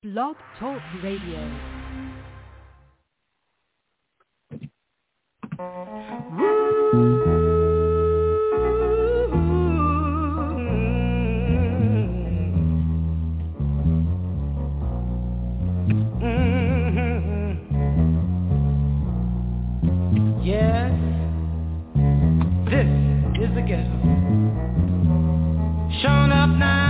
Blog Talk Radio. Yes, this is the ghetto. Showing up now.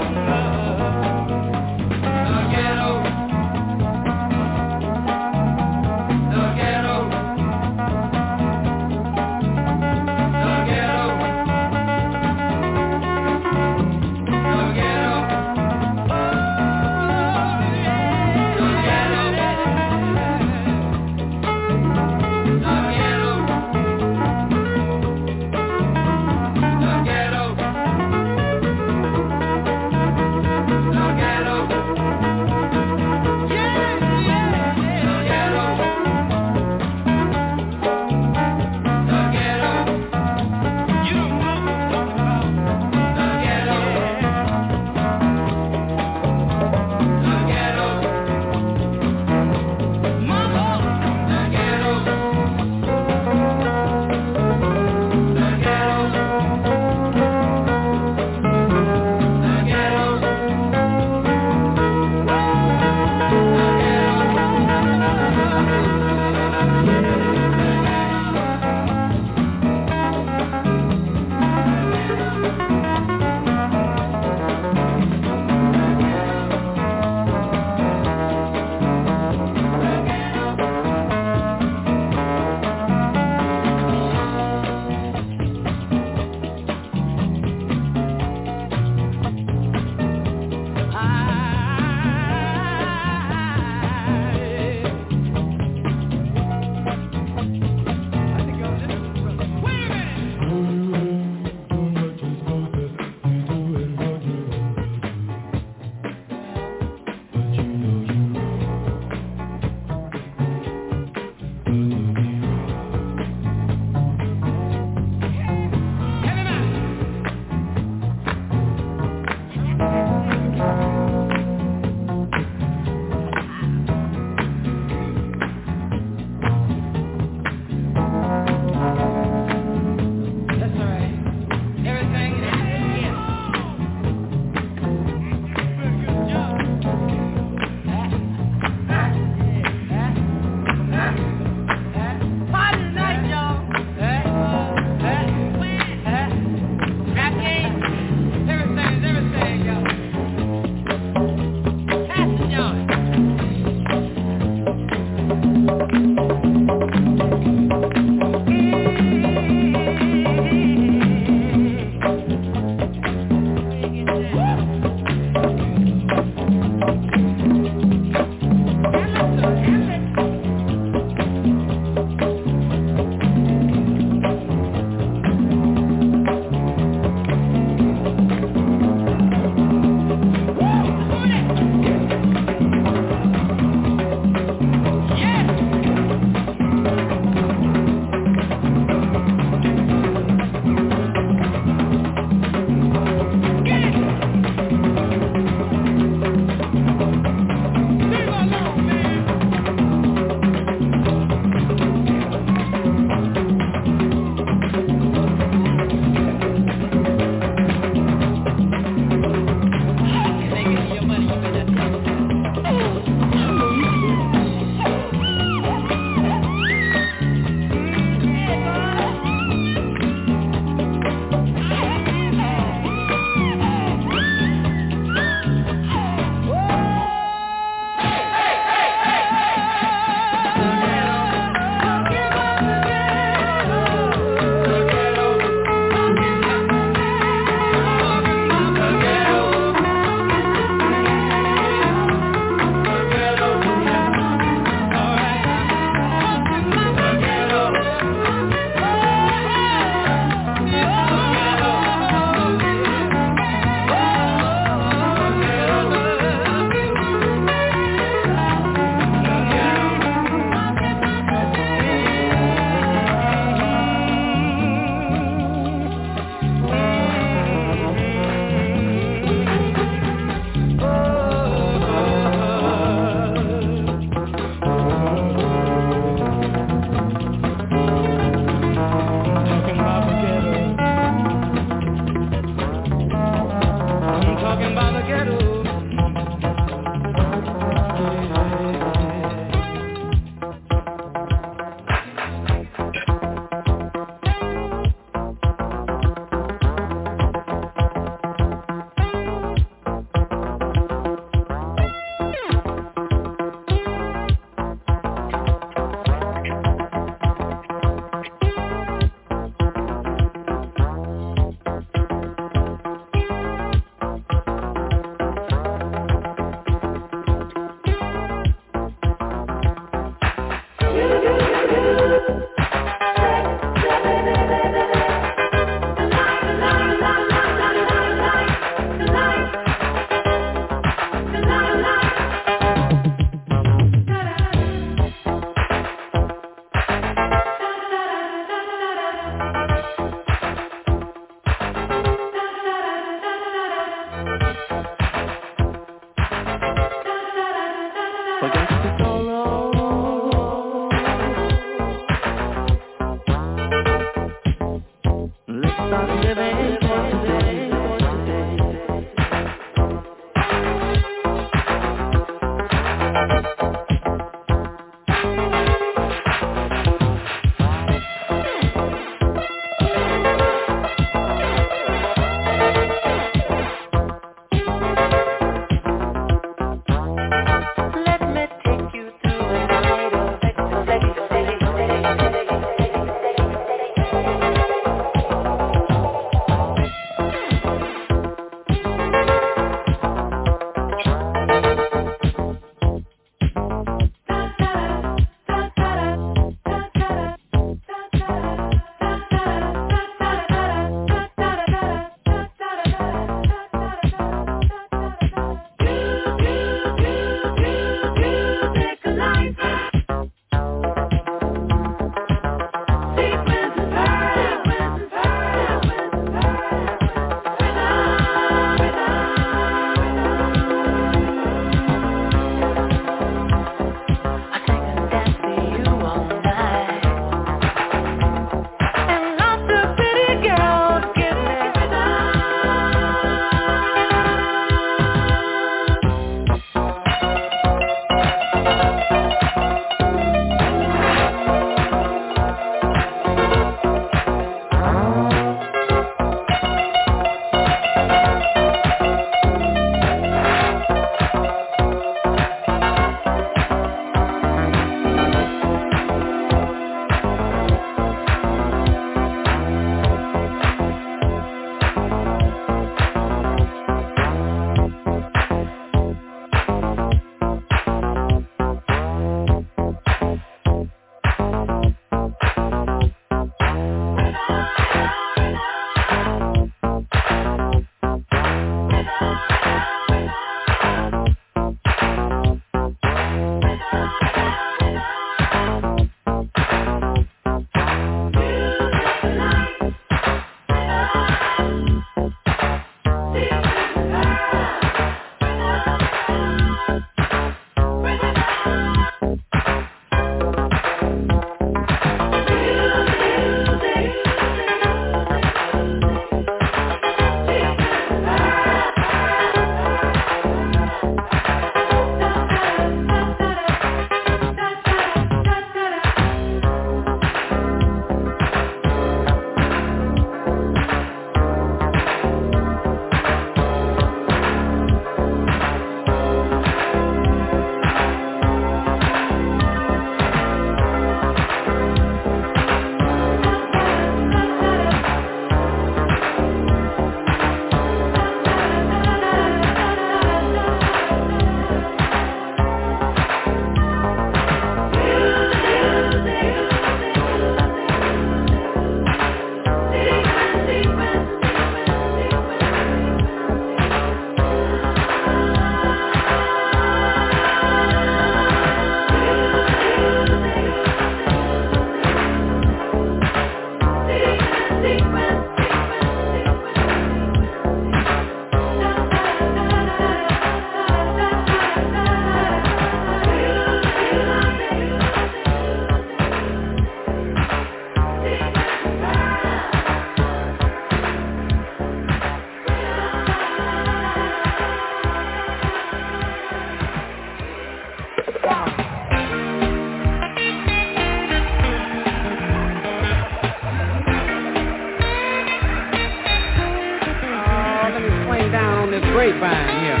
grapevine here.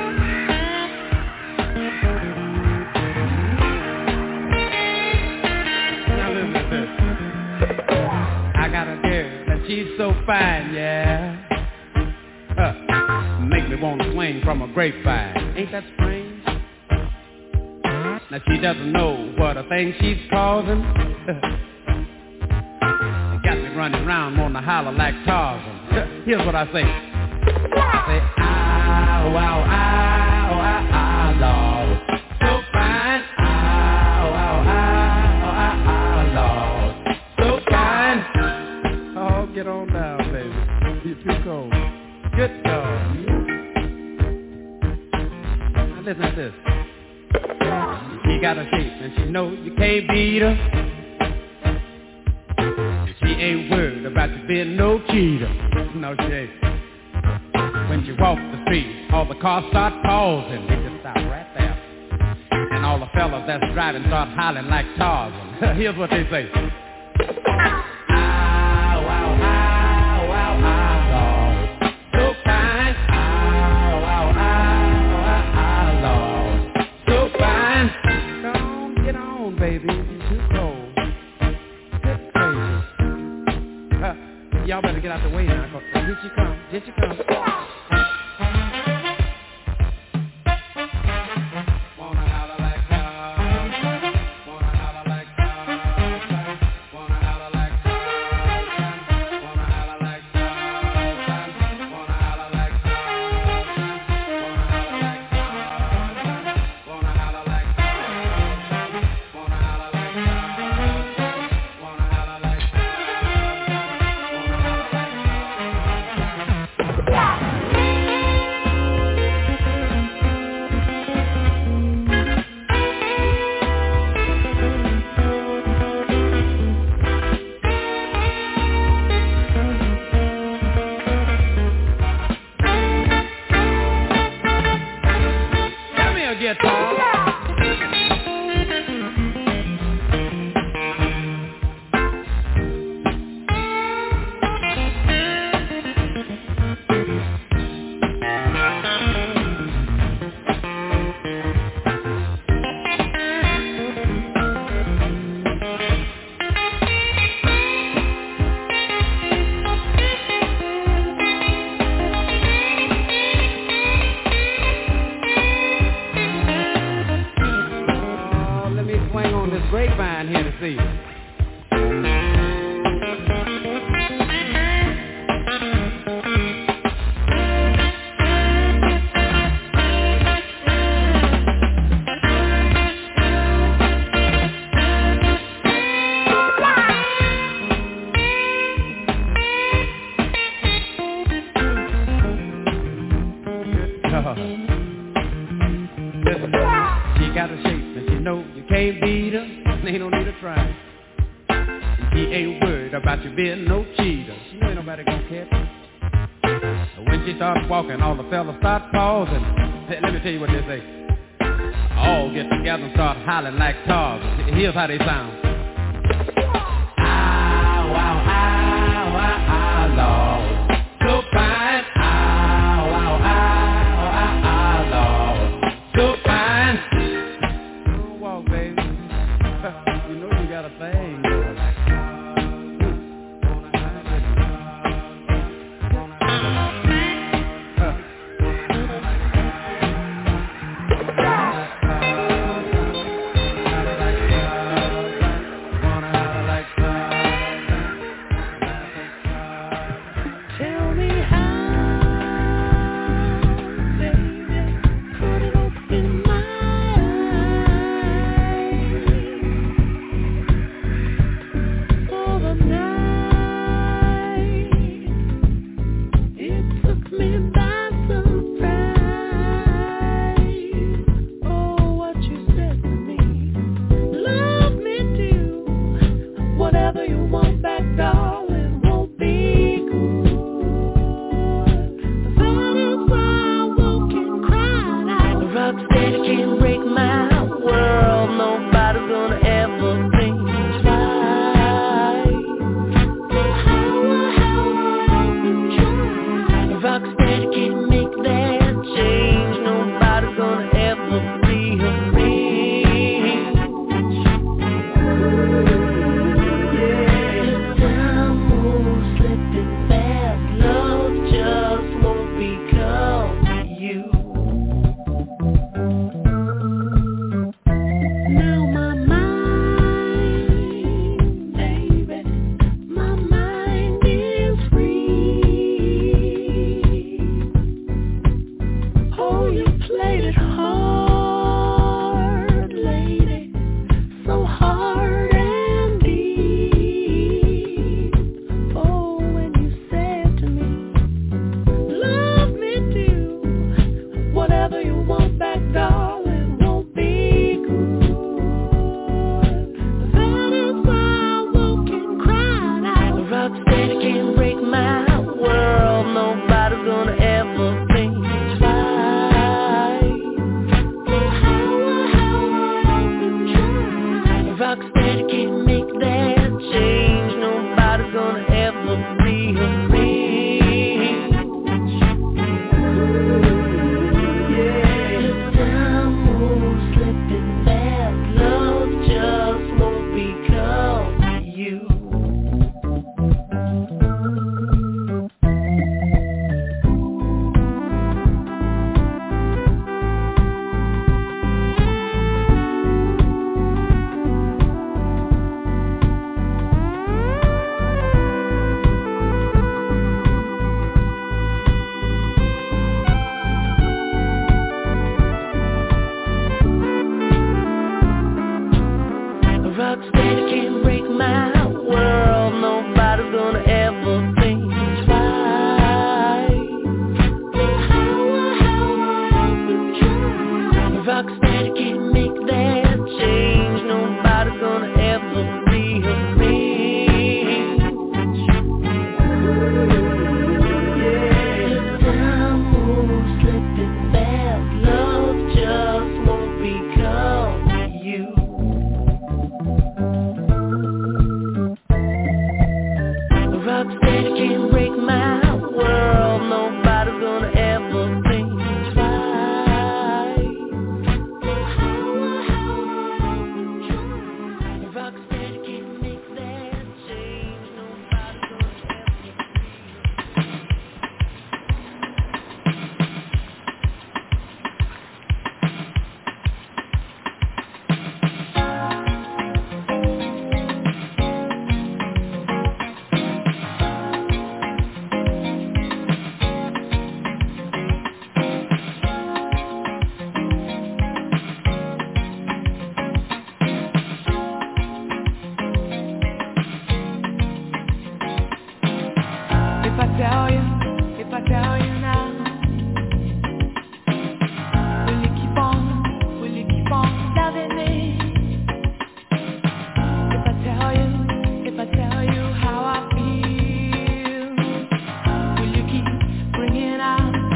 Now listen to this. I got a girl and she's so fine, yeah. Make me want to swing from a grapevine. Ain't that strange? Now she doesn't know what a thing she's causing. Got me running around, wanting to holler like Tarzan. Here's what I say. I say, ow, ow, ow, ow, ow, Lord. So fine. Ow, ow, ow, ow, ow, Lord. So fine. Oh, get on down, baby. You're too cold. Good dog. Now listen to this. She got a shape and she knows you can't beat her. She ain't worried about you being no cheater. No, she ain't. When she walks the street, all the cars start pausing. They just stop right there. And all the fellas that's driving start hollering like Tarzan. Here's what they say. Ow, ow, ow, ow, ow, Lord. So fine. Ow, ow, ow, ow, Lord. So fine. Come on, get on, baby. It's too cold. Get crazy. Y'all better get out the way now. Here she comes. Here she comes. Yeah. Listen, she got a shape and she know you can't beat her. Ain't no need to try. She ain't worried about you being no cheater. You know ain't nobody gonna catch her. When she starts walking, all the fellas start pausing. Hey, let me tell you what they say. All get together and start hollering like Tarzan. Here's how they sound. Ow, ow, ow, ow, ow, Lord. So fine. Ow, ow, ow, ow, ow, Lord. So fine. Don't walk, baby. You know you got a thing.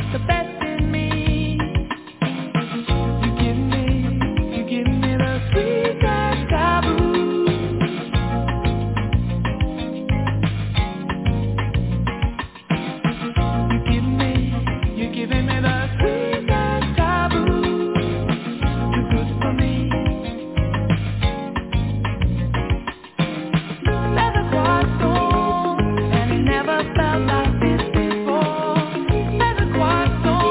Never felt like this before. Never quite so.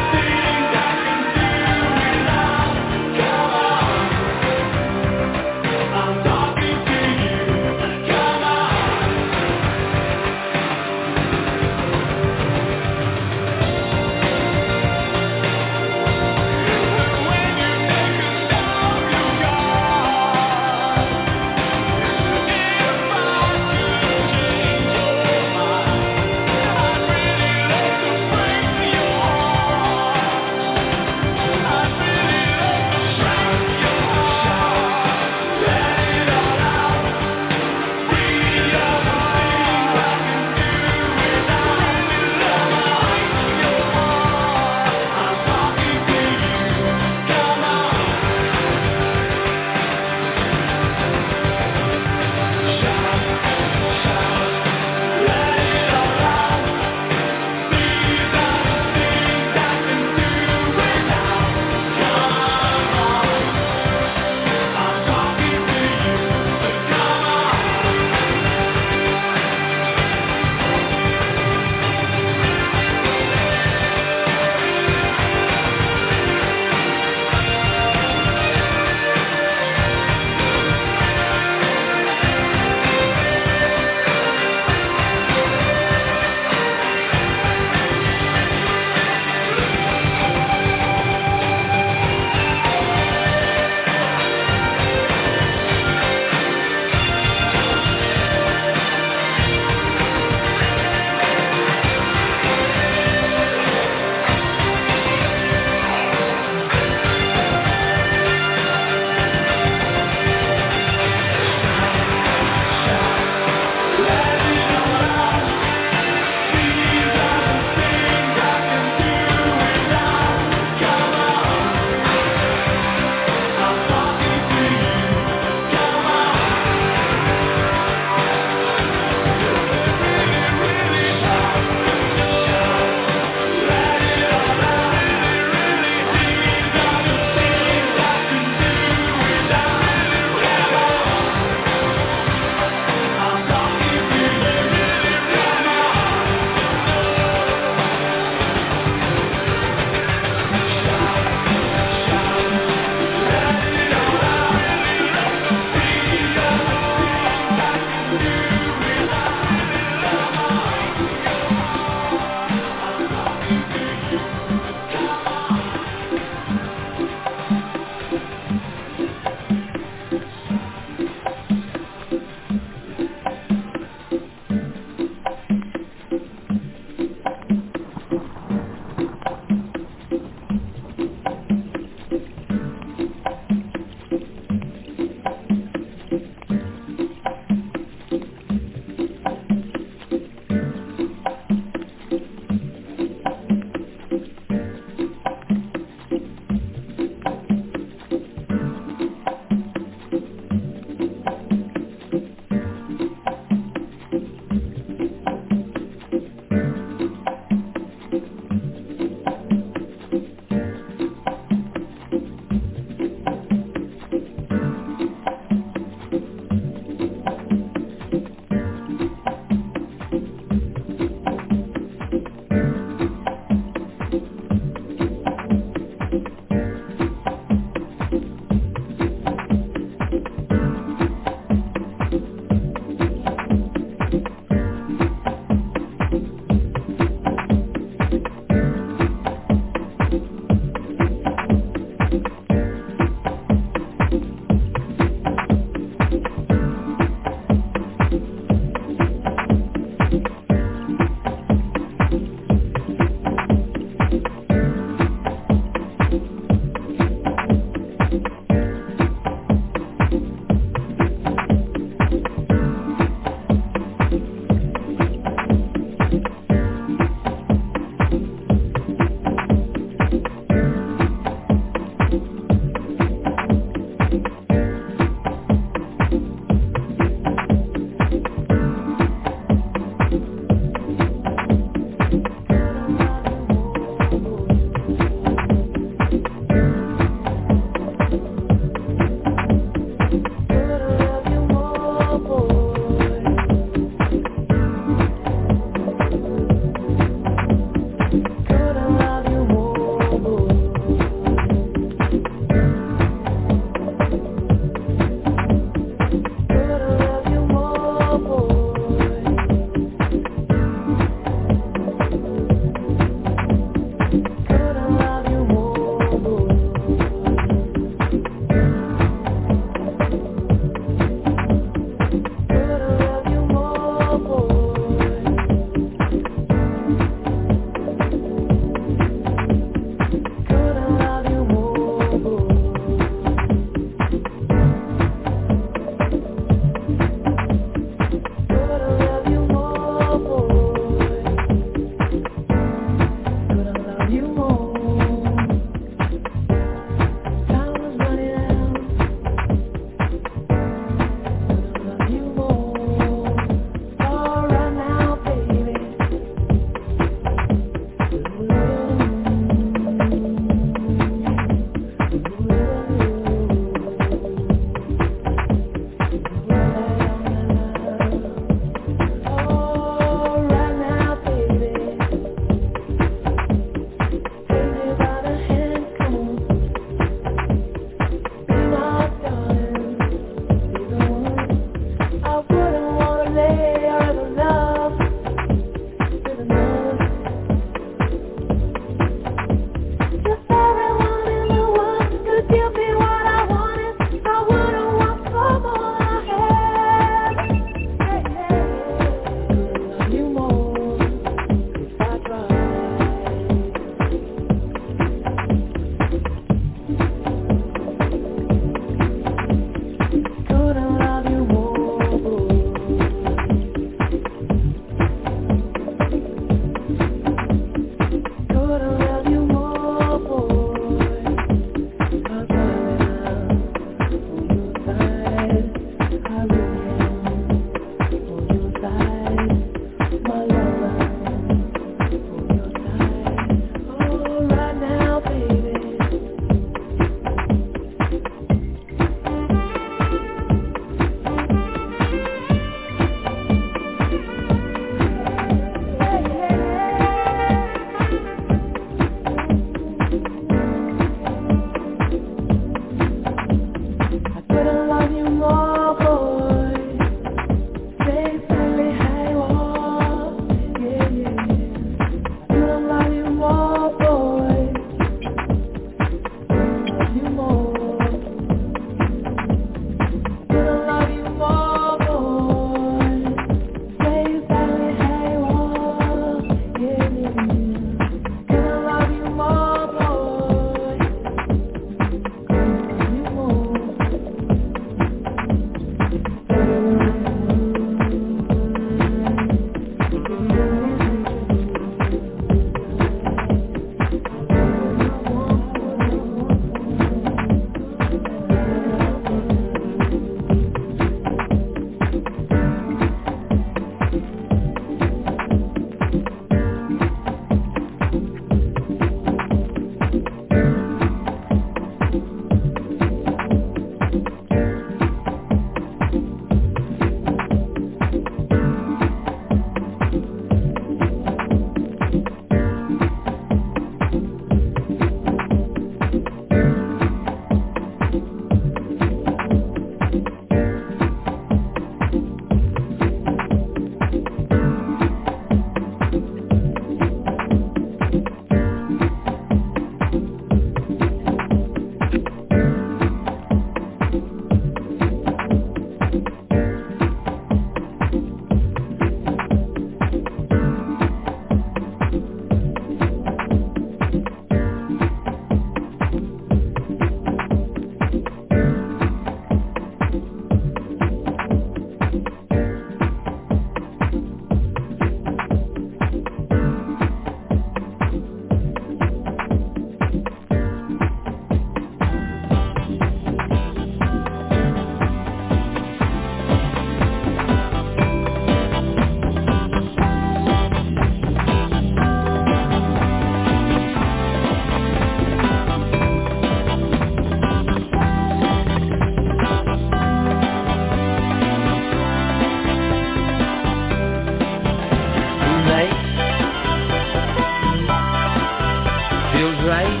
feels right.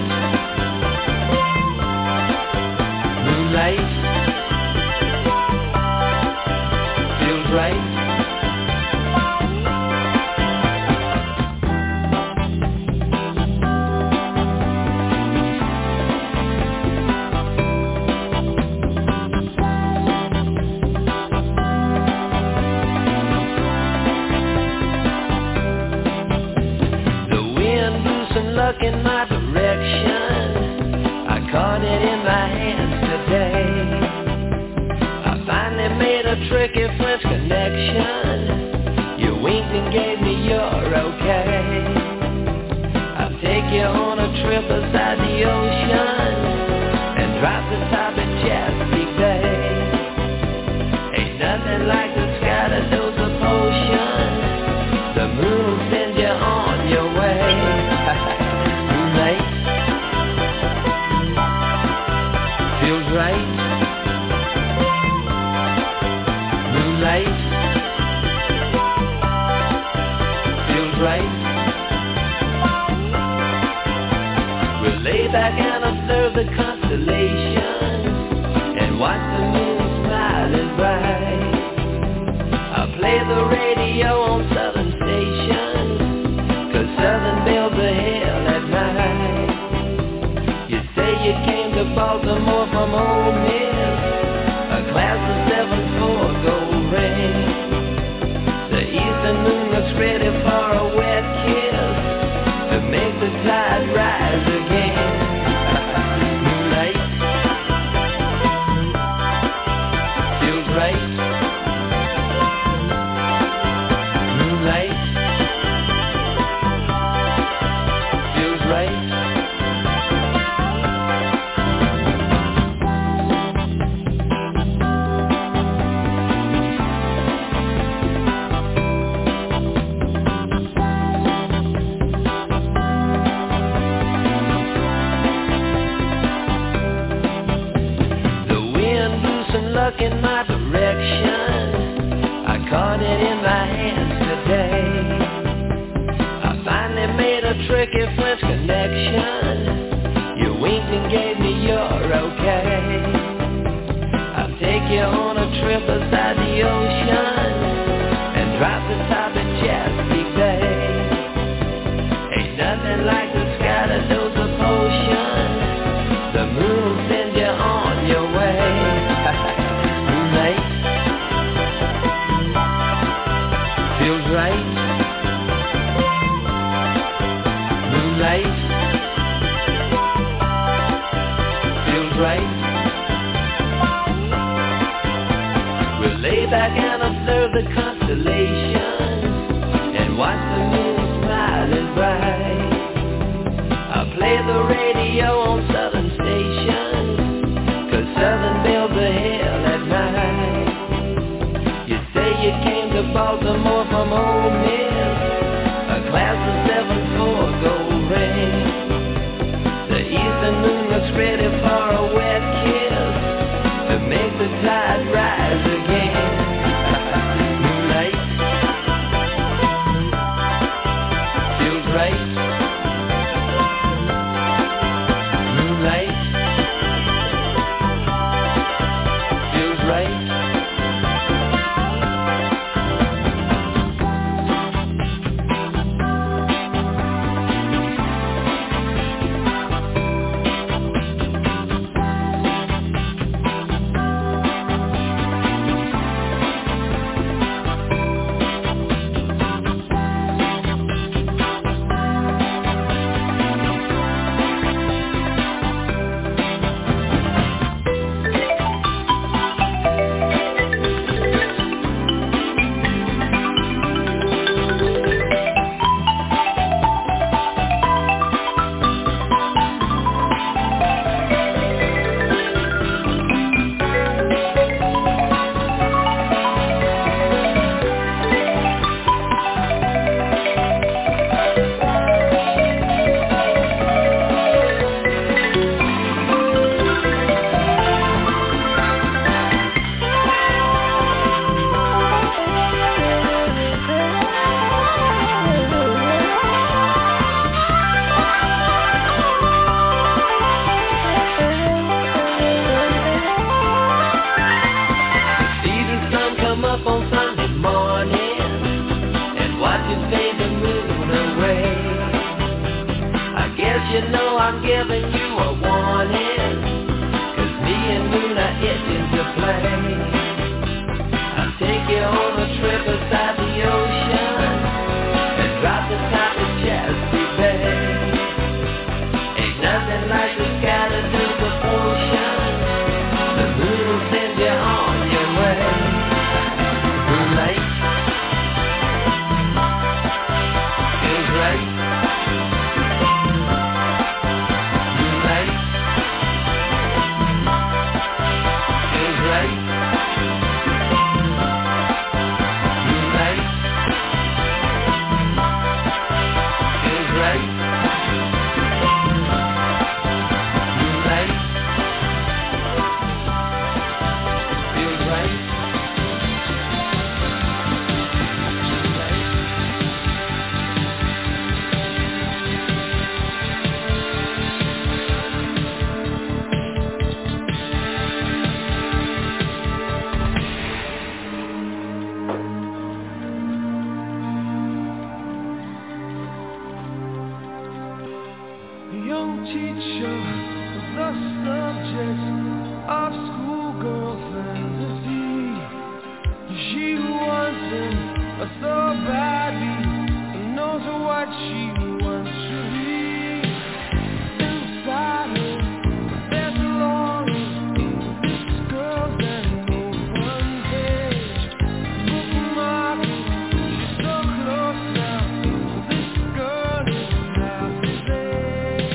Moonlight feels right. Luck in my direction, I caught it in my hands today. I finally made a tricky French connection. You winked and gave me your okay. I'll take you on a trip beside the ocean and drop the top of Chesapeake Bay. Ain't nothing like the sky that knows a potion. The moon will send you on your way. Feels right. Moonlight feels right. We'll lay back and observe the constellations and watch the moon smiling bright. I'll play the radio on southern stations, 'cause southern bells are hell at night. You say you came to Baltimore from Ole Miss, a class of 7-4 gold ring. The eastern moon looks ready for a wet kiss to make the tide rise again. Moonlight feels right. Moonlight feels right. Luck in my direction, I caught it in my hands today. I finally made a tricky French connection. You winked and gave me your okay. I'll take you on a trip beside the ocean and drop the top of Chesapeake Bay. Ain't nothing like the sky that knows a potion. The moon will send you on your way. Moonlight feels right. Moonlight feels right. We'll lay back and observe you know I'm giving you a warning, 'cause me and Moon are itching to play. I'll take you on a trip beside the ocean and drop the top of Chesapeake Bay. Ain't nothing like the sky to do the potion. The moon will send you on your way. Moonlight feels right. Moonlight feels right. Moonlight feels right. Moonlight feels right. The young teacher was the subject of schoolgirl fantasy. She wants him so badly and knows what she wants to be. Inside her, there's a longing. This girl's an open page. Bookmark it, she's so close now. This girl is half his age.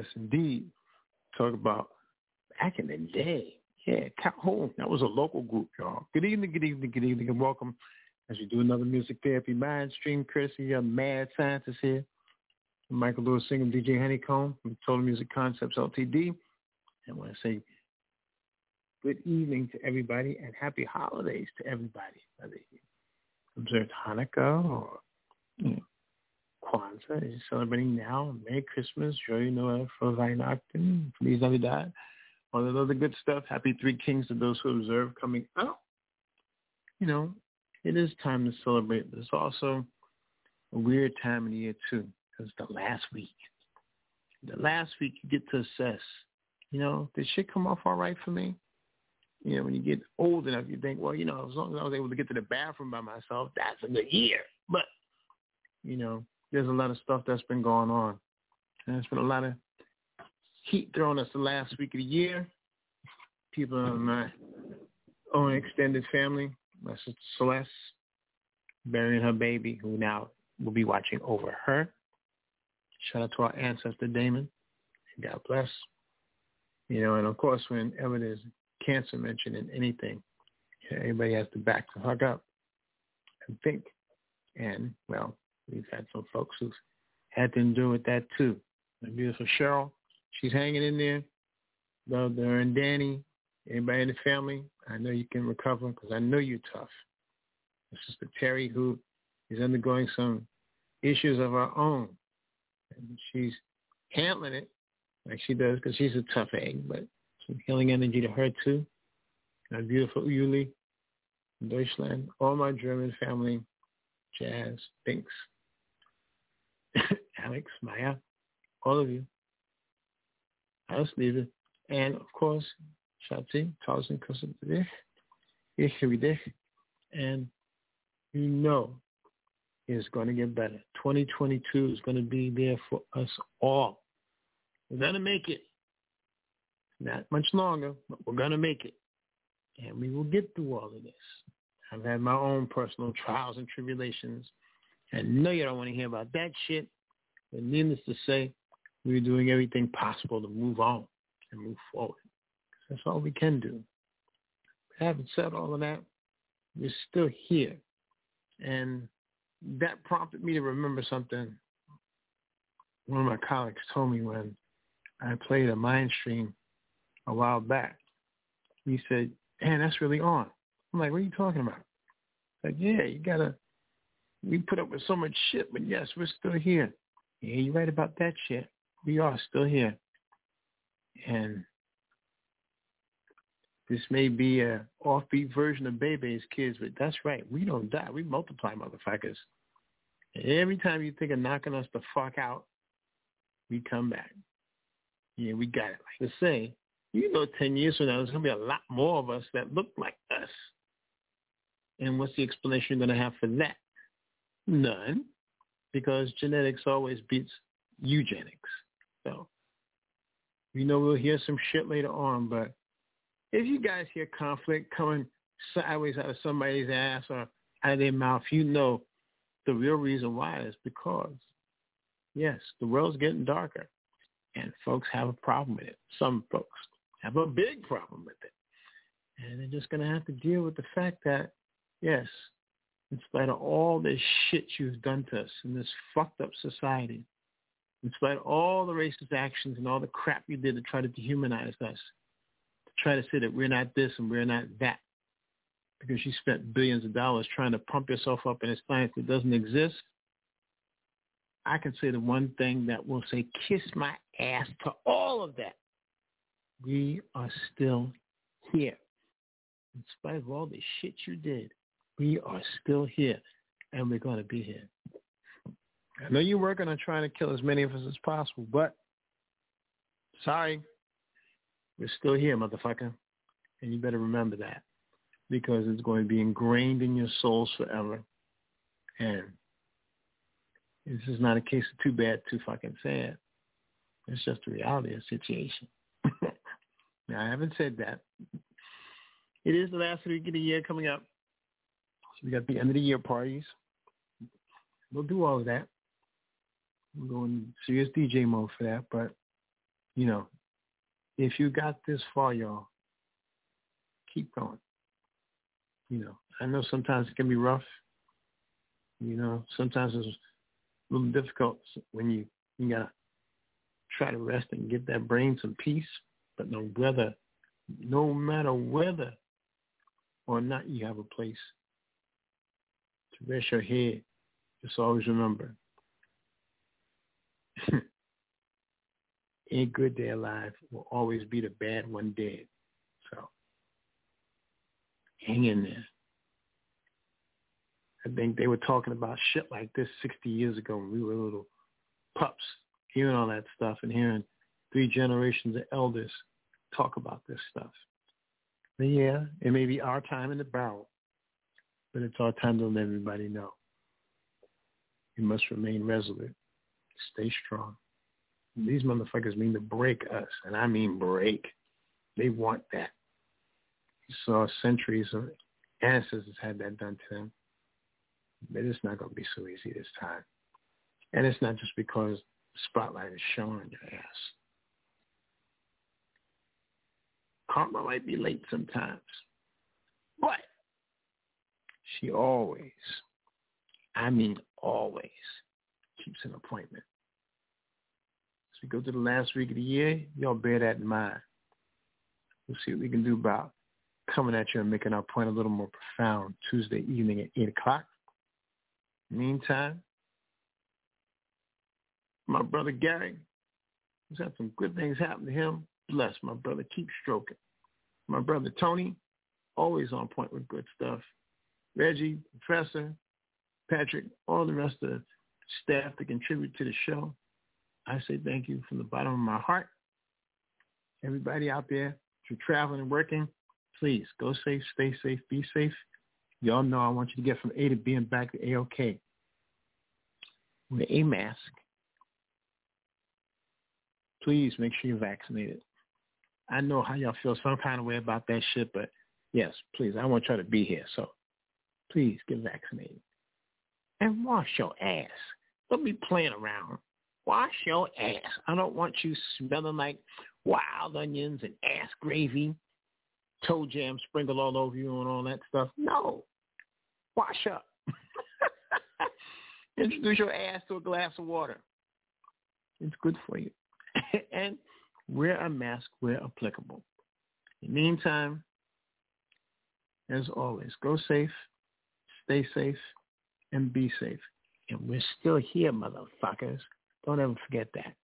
Yes, indeed. Talk about back in the day. Yeah, Calhoun. That was a local group, y'all. Good evening, and welcome as we do another Music Therapy Mind Stream, courtesy of Mad Scientist here. Michael Lewis Singham, DJ Honeycomb from Total Music Concepts Ltd. And I want to say good evening to everybody and happy holidays to everybody. Whether you observed Hanukkah or Kwanzaa, is celebrating now. Merry Christmas, Joyeux Noël, Frohe Weihnachten, Feliz Navidad, all that other good stuff. Happy Three Kings to those who observe coming out. You know, it is time to celebrate, but it's also a weird time of the year too, because it's the last week. The last week you get to assess, you know, did shit come off all right for me? You know, when you get old enough, you think, well, you know, as long as I was able to get to the bathroom by myself, that's a good year. But, you know, there's a lot of stuff that's been going on. And there's been a lot of heat thrown us the last week of the year. People in my own extended family, my sister Celeste, burying her baby, who now will be watching over her. Shout out to our ancestor Damon. God bless. You know, and of course, whenever there's cancer mentioned in anything, everybody has to back the fuck up and think. And, well, we've had some folks who've had to endure with that too. The beautiful Cheryl, she's hanging in there. Love her and Danny, anybody in the family, I know you can recover because I know you're tough. My sister Terry, who is undergoing some issues of her own. And she's handling it like she does because she's a tough egg, but some healing energy to her too. My beautiful Uli, Deutschland, all my German family, Jazz, Binks, Alex, Maya, all of you. Ausliebe. And of course, Schatzi, 1000 Küsse für dich. Ich liebe dich. And you know it's going to get better. 2022 is going to be there for us all. We're going to make it. Not much longer, but we're going to make it. And we will get through all of this. I've had my own personal trials and tribulations. And no, you don't want to hear about that shit. But needless to say, we're doing everything possible to move on and move forward. That's all we can do. Having said all of that, we're still here. And that prompted me to remember something one of my colleagues told me when I played a mind stream a while back. He said, man, that's really on. I'm like, what are you talking about? Like, yeah, we put up with so much shit, but yes, we're still here. Yeah, you're right about that shit. We are still here. And this may be a offbeat version of Bebe's Kids, but that's right. We don't die. We multiply, motherfuckers. And every time you think of knocking us the fuck out, we come back. Yeah, we got it. Like I say, 10 years from now, there's going to be a lot more of us that look like us. And what's the explanation you're going to have for that? None. Because genetics always beats eugenics. So, we know we'll hear some shit later on, but if you guys hear conflict coming sideways out of somebody's ass or out of their mouth, you know the real reason why is because, yes, the world's getting darker, and folks have a problem with it. Some folks have a big problem with it. And they're just going to have to deal with the fact that, yes, in spite of all this shit you've done to us in this fucked up society, in spite of all the racist actions and all the crap you did to try to dehumanize us, to try to say that we're not this and we're not that, because you spent billions of dollars trying to pump yourself up in a science that doesn't exist, I can say the one thing that will say kiss my ass to all of that. We are still here. In spite of all the shit you did, we are still here, and we're going to be here. I know you're working on trying to kill as many of us as possible, but sorry, we're still here, motherfucker, and you better remember that, because it's going to be ingrained in your souls forever, and this is not a case of too bad, too fucking sad. It's just the reality of the situation. Now, I haven't said that. It is the last week of the year coming up. So we got the end of the year parties. We'll do all of that. We'll go in serious DJ mode for that. But You know, if you got this far, y'all, keep going. You know, I know sometimes it can be rough. You know, sometimes it's a little difficult when you got to try to rest and give that brain some peace. But no matter whether or not you have a place to rest your head, just always remember, any good day alive will always be the bad one dead. So hang in there. I think they were talking about shit like this 60 years ago when we were little pups, hearing all that stuff and hearing 3 generations of elders talk about this stuff. But yeah, it may be our time in the barrel, but it's our time to let everybody know. We must remain resolute. Stay strong. These motherfuckers mean to break us, and I mean break. They want that. You saw centuries of ancestors had that done to them. But it's not going to be so easy this time. And it's not just because the spotlight is showing on your ass. Karma might be late sometimes, but she always, I mean always, keeps an appointment. As we go to the last week of the year, y'all bear that in mind. We'll see what we can do about coming at you and making our point a little more profound Tuesday evening at 8 o'clock. Meantime, my brother Gary, he's had some good things happen to him. Bless my brother. Keep stroking. My brother Tony, always on point with good stuff. Reggie, Professor, Patrick, all the rest of the staff that contribute to the show, I say thank you from the bottom of my heart. Everybody out there, if you're traveling and working, please go safe, stay safe, be safe. Y'all know I want you to get from A to B and back to A-OK. Wear a mask. Please make sure you're vaccinated. I know how y'all feel some kind of way about that shit, but yes, please, I want y'all to be here. So please get vaccinated. And wash your ass. Don't be playing around. Wash your ass. I don't want you smelling like wild onions and ass gravy, toe jam sprinkled all over you and all that stuff. No. Wash up. Introduce your ass to a glass of water. It's good for you. And wear a mask where applicable. In the meantime, as always, go safe, stay safe, and be safe. And we're still here, motherfuckers. Don't ever forget that.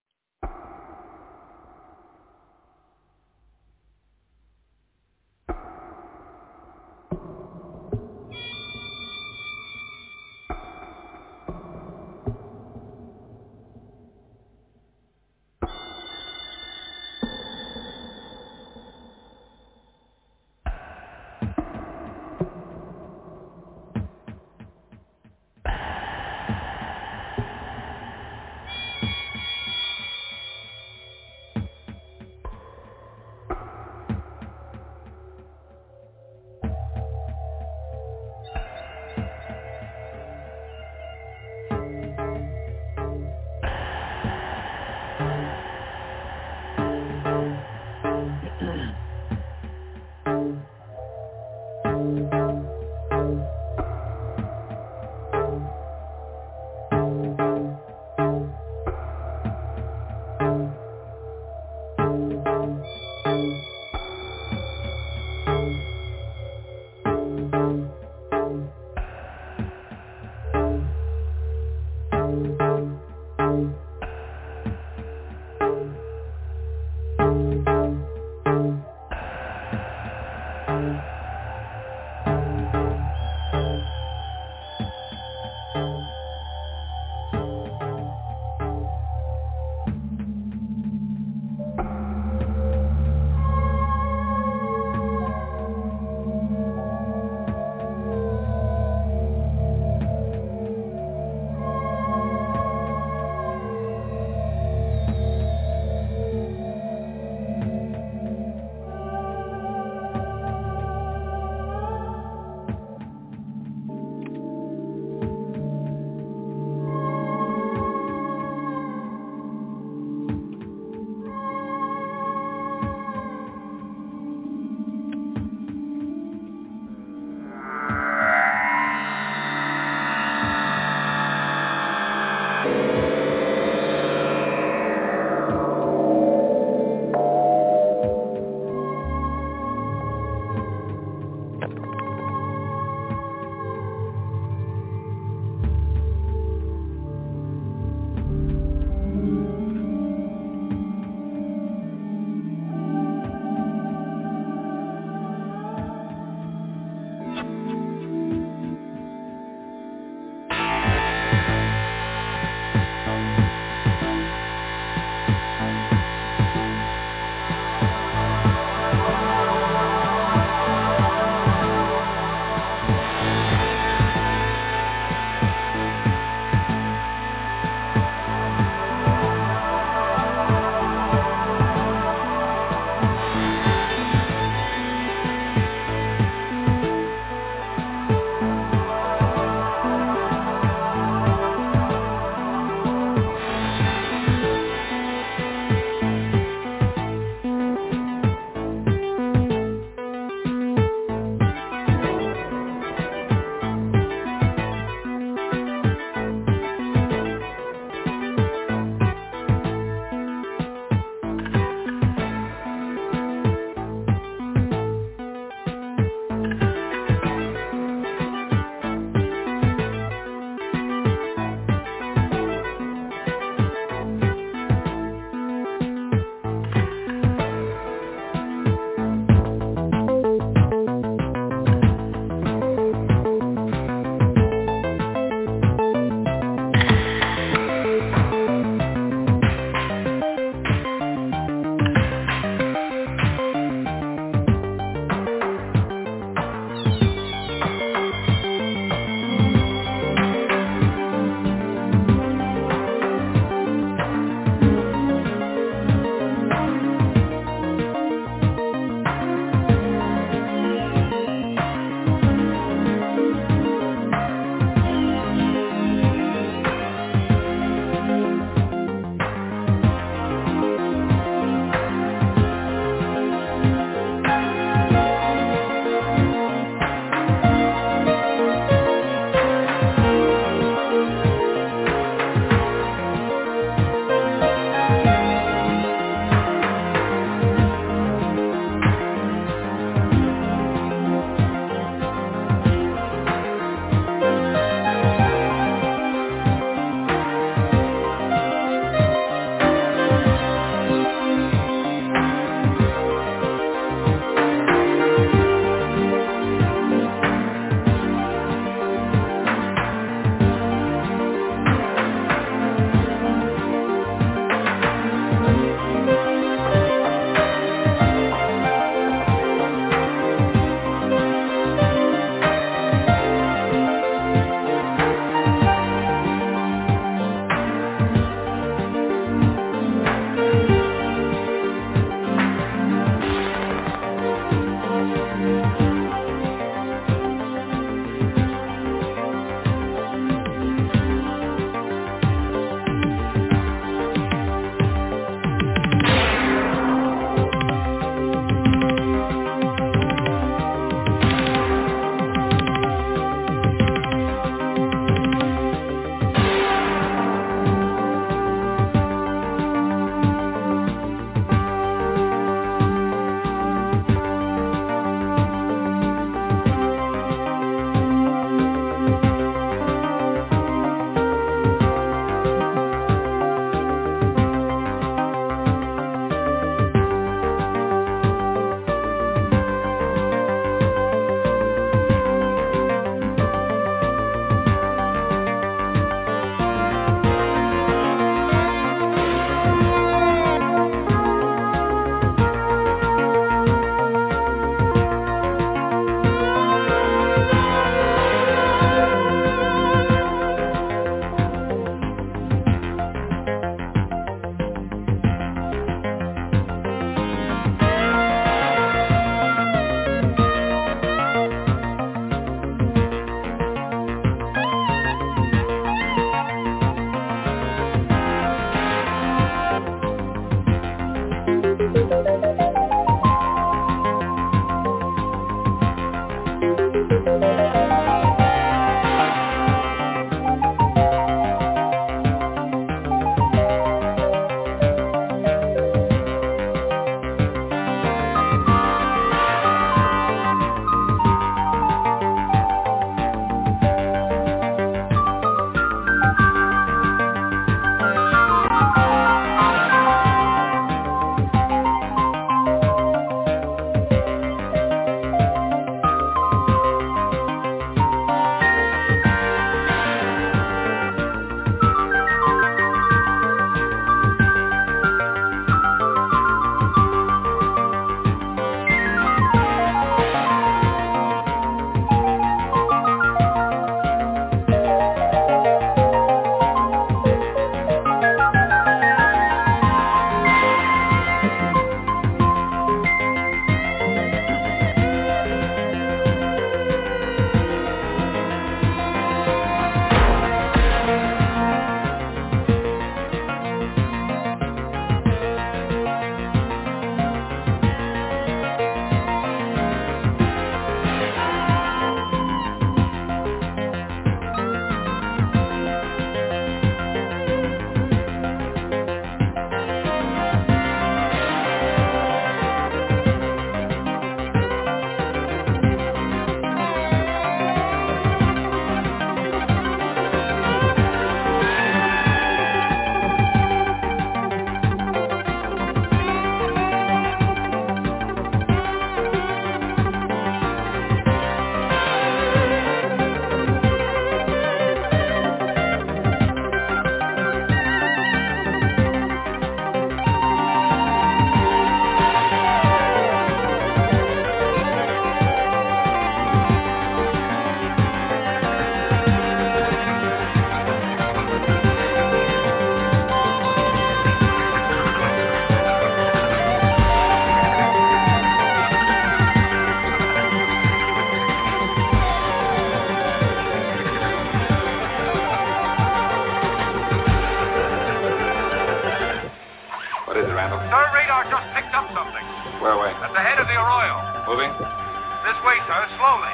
Sir, radar just picked up something. Where away? At the head of the arroyo. Moving? This way, sir, slowly.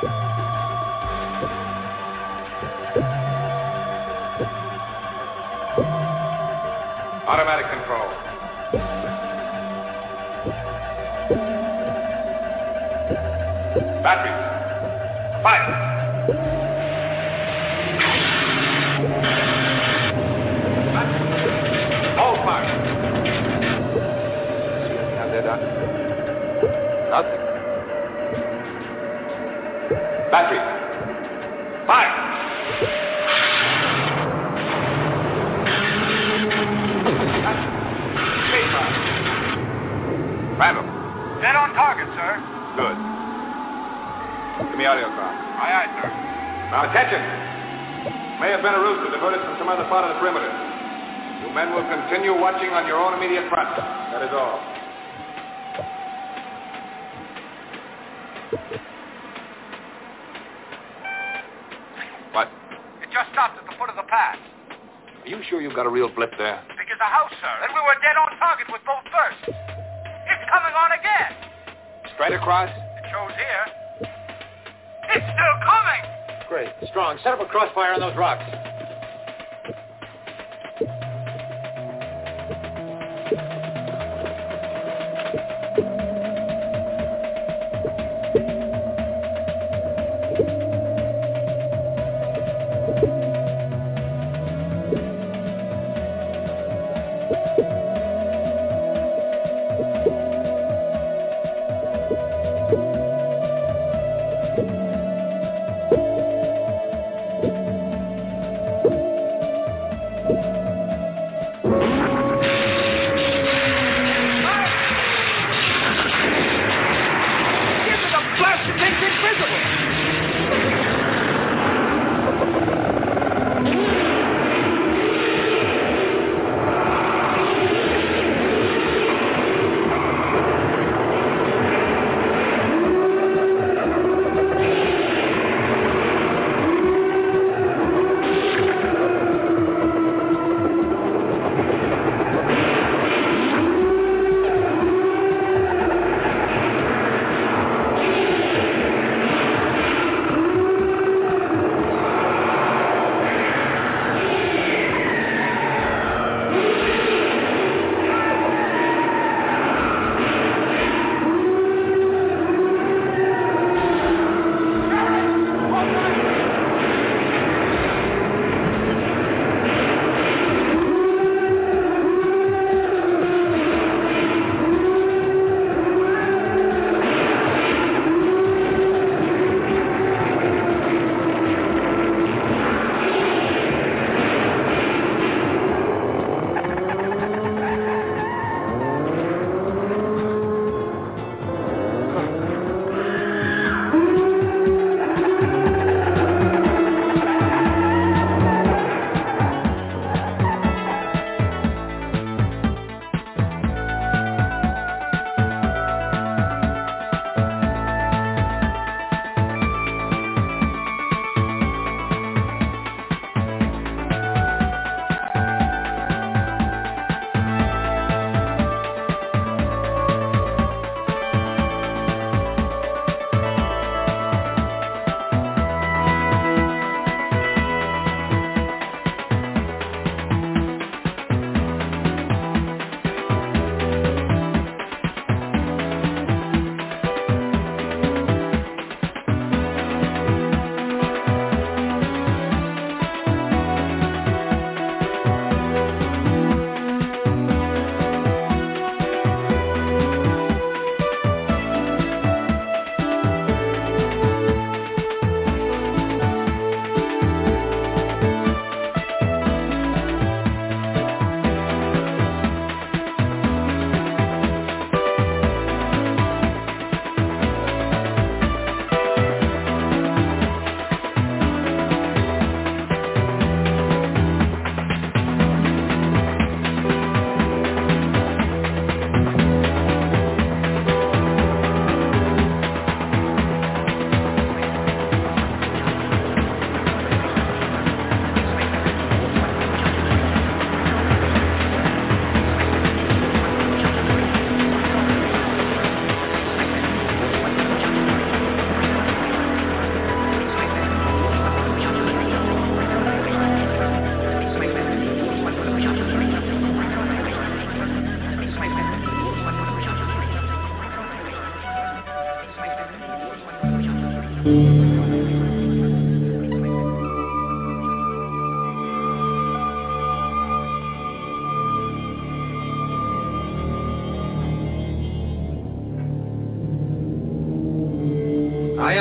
Automatic control. Batteries. Fire. All fire. See anything out there, Doc? Nothing. Battery. Fire. Chase fire. Randall. Dead on target, sir. Good. Give me audio car. Aye, aye, sir. Now, attention. May have been a rooster diverted from some other part of the perimeter. You men will continue watching on your own immediate front. That is all. What? It just stopped at the foot of the pass. Are you sure you've got a real blip there? Big as a house, sir. And we were dead on target with both bursts. It's coming on again. Straight across? It shows here. It's still coming. Great. Strong. Set up a crossfire on those rocks.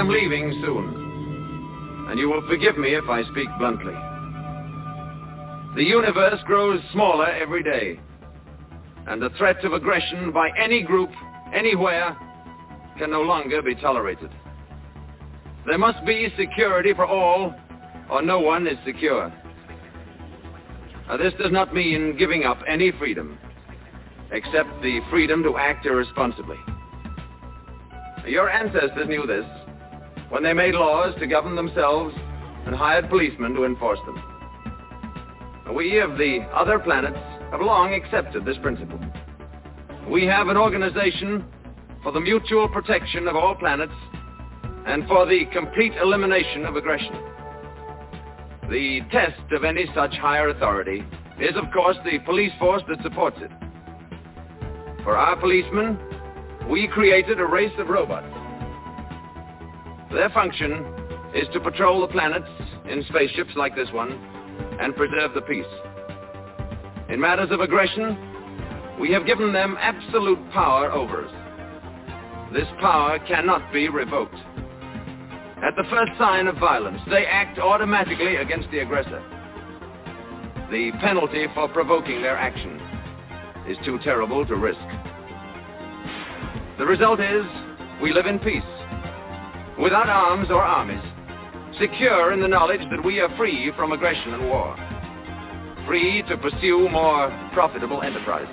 am leaving soon, and you will forgive me if I speak bluntly. The universe grows smaller every day, and the threat of aggression by any group, anywhere, can no longer be tolerated. There must be security for all, or no one is secure. This does not mean giving up any freedom, except the freedom to act irresponsibly. Your ancestors knew this when they made laws to govern themselves and hired policemen to enforce them. We of the other planets have long accepted this principle. We have an organization for the mutual protection of all planets and for the complete elimination of aggression. The test of any such higher authority is, of course, the police force that supports it. For our policemen, we created a race of robots. Their function is to patrol the planets in spaceships like this one and preserve the peace. In matters of aggression, we have given them absolute power over us. This power cannot be revoked. At the first sign of violence, they act automatically against the aggressor. The penalty for provoking their action is too terrible to risk. The result is we live in peace, without arms or armies, secure in the knowledge that we are free from aggression and war, free to pursue more profitable enterprises.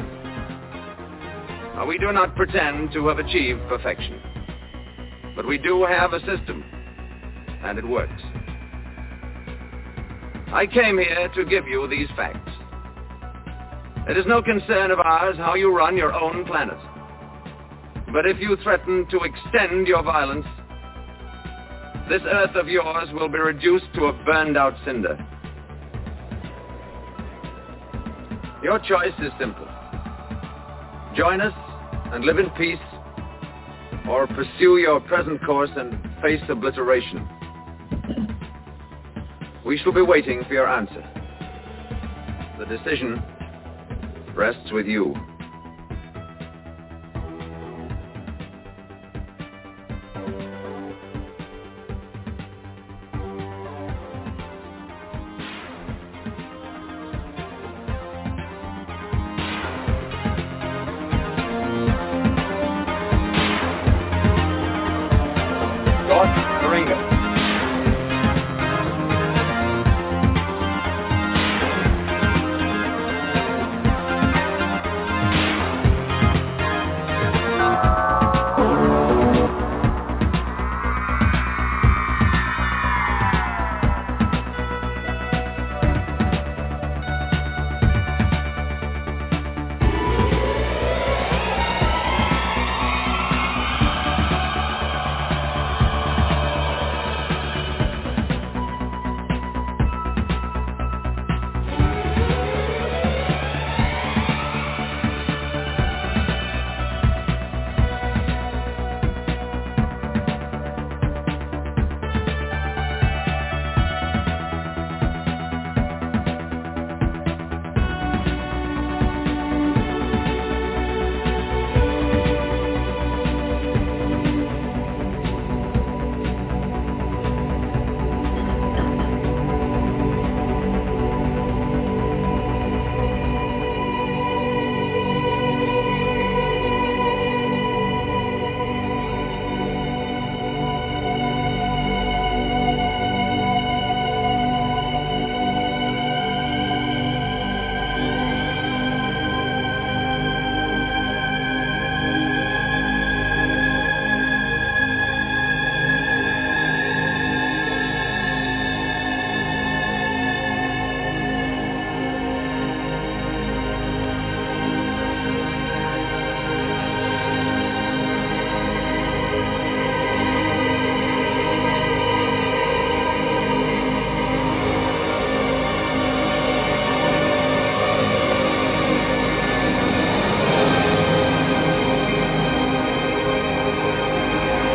We do not pretend to have achieved perfection, but we do have a system, and it works. I came here to give you these facts. It is no concern of ours how you run your own planet. But if you threaten to extend your violence, this Earth of yours will be reduced to a burned-out cinder. Your choice is simple. Join us and live in peace, or pursue your present course and face obliteration. We shall be waiting for your answer. The decision rests with you.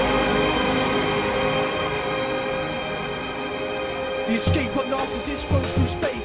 The escape of narcissists flows through space.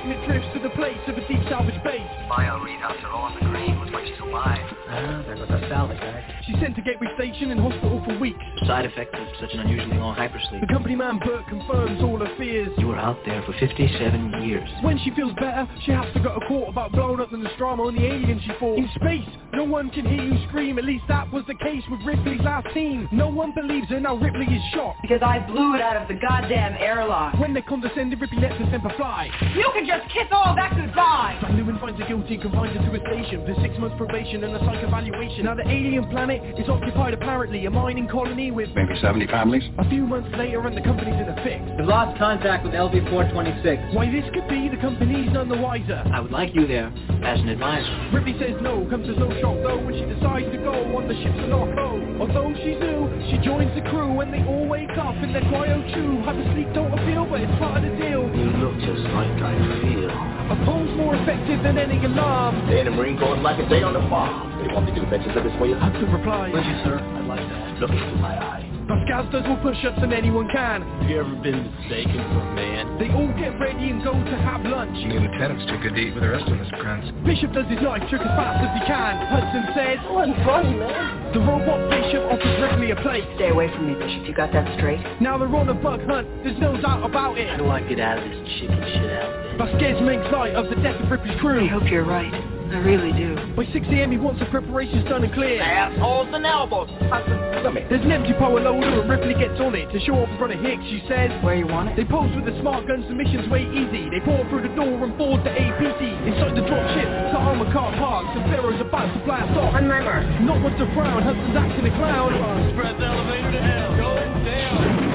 and it drifts to the place of a deep salvage base. Bio readouts are all on the green. Looks like she's alive. There goes our salvage guy. She's sent to Gateway Station in hospital for weeks. Side effect of such an unusually long hypersleep. The company man Bert confirms all her fears. You were out there for 57 years. When she feels better, she has to go to court about blowing up the Nostromo and the alien she fought. In space, no one can hear you scream. At least that was the case with Ripley's last team. No one believes her, now Ripley is shocked. Because I blew it out of the goddamn airlock. When they condescended, Ripley lets the Semper fly. You can just kiss all that goodbye. Van Leeuwen finds her guilty and confines her to a station for 6 months probation and a psych evaluation. Now the alien planet is occupied apparently, a mining colony with maybe 70 families. A few months later and the company's in a fix. We've lost contact with LV-426. Why this could be, the company's none the wiser. I would like you there as an advisor. Ripley says no, comes as no shock though when she decides to go on the ship's Loco. Although she's new, she joins the crew and they all wake up in their cryo tube. Hypersleep don't appeal, but it's part of the deal. You look just like I feel. A poem's more effective than any alarm. Day in the Marine Corps is like a day on the farm. They want me to do fetches of this for you. Hudson replies, "Thank you, sir. I'd like that. Look into my eye. Pascal does more push-ups than anyone can. Have you ever been mistaken for a man? They all get ready and go to have lunch. The lieutenant's too good to eat with the rest of us, Prince. Bishop does his knife trick as fast as he can. Hudson says, "It wasn't funny, man." The robot Bishop offers Ripley a plate. Stay away from me, Bishop. You got that straight? Now they're on a bug hunt. There's no doubt about it. How do I get out of this chicken shit out there? Vasquez makes light of the death of Ripley's crew. I hope you're right. I really do. By 6 a.m. he wants the preparations done and clear. Assholes and elbows. Come here. There's an empty power loader and Ripley gets on it to show off in front of Hicks. She says, "Where you want it?" They pose with the smart guns, the mission's way easy. They pour through the door and board the APC. Inside the dropship, the armor car parks and Pharaoh's about to blast off. On my mark. Not one to frown, Hudson's acting a clown. Spread the elevator to hell. Going down.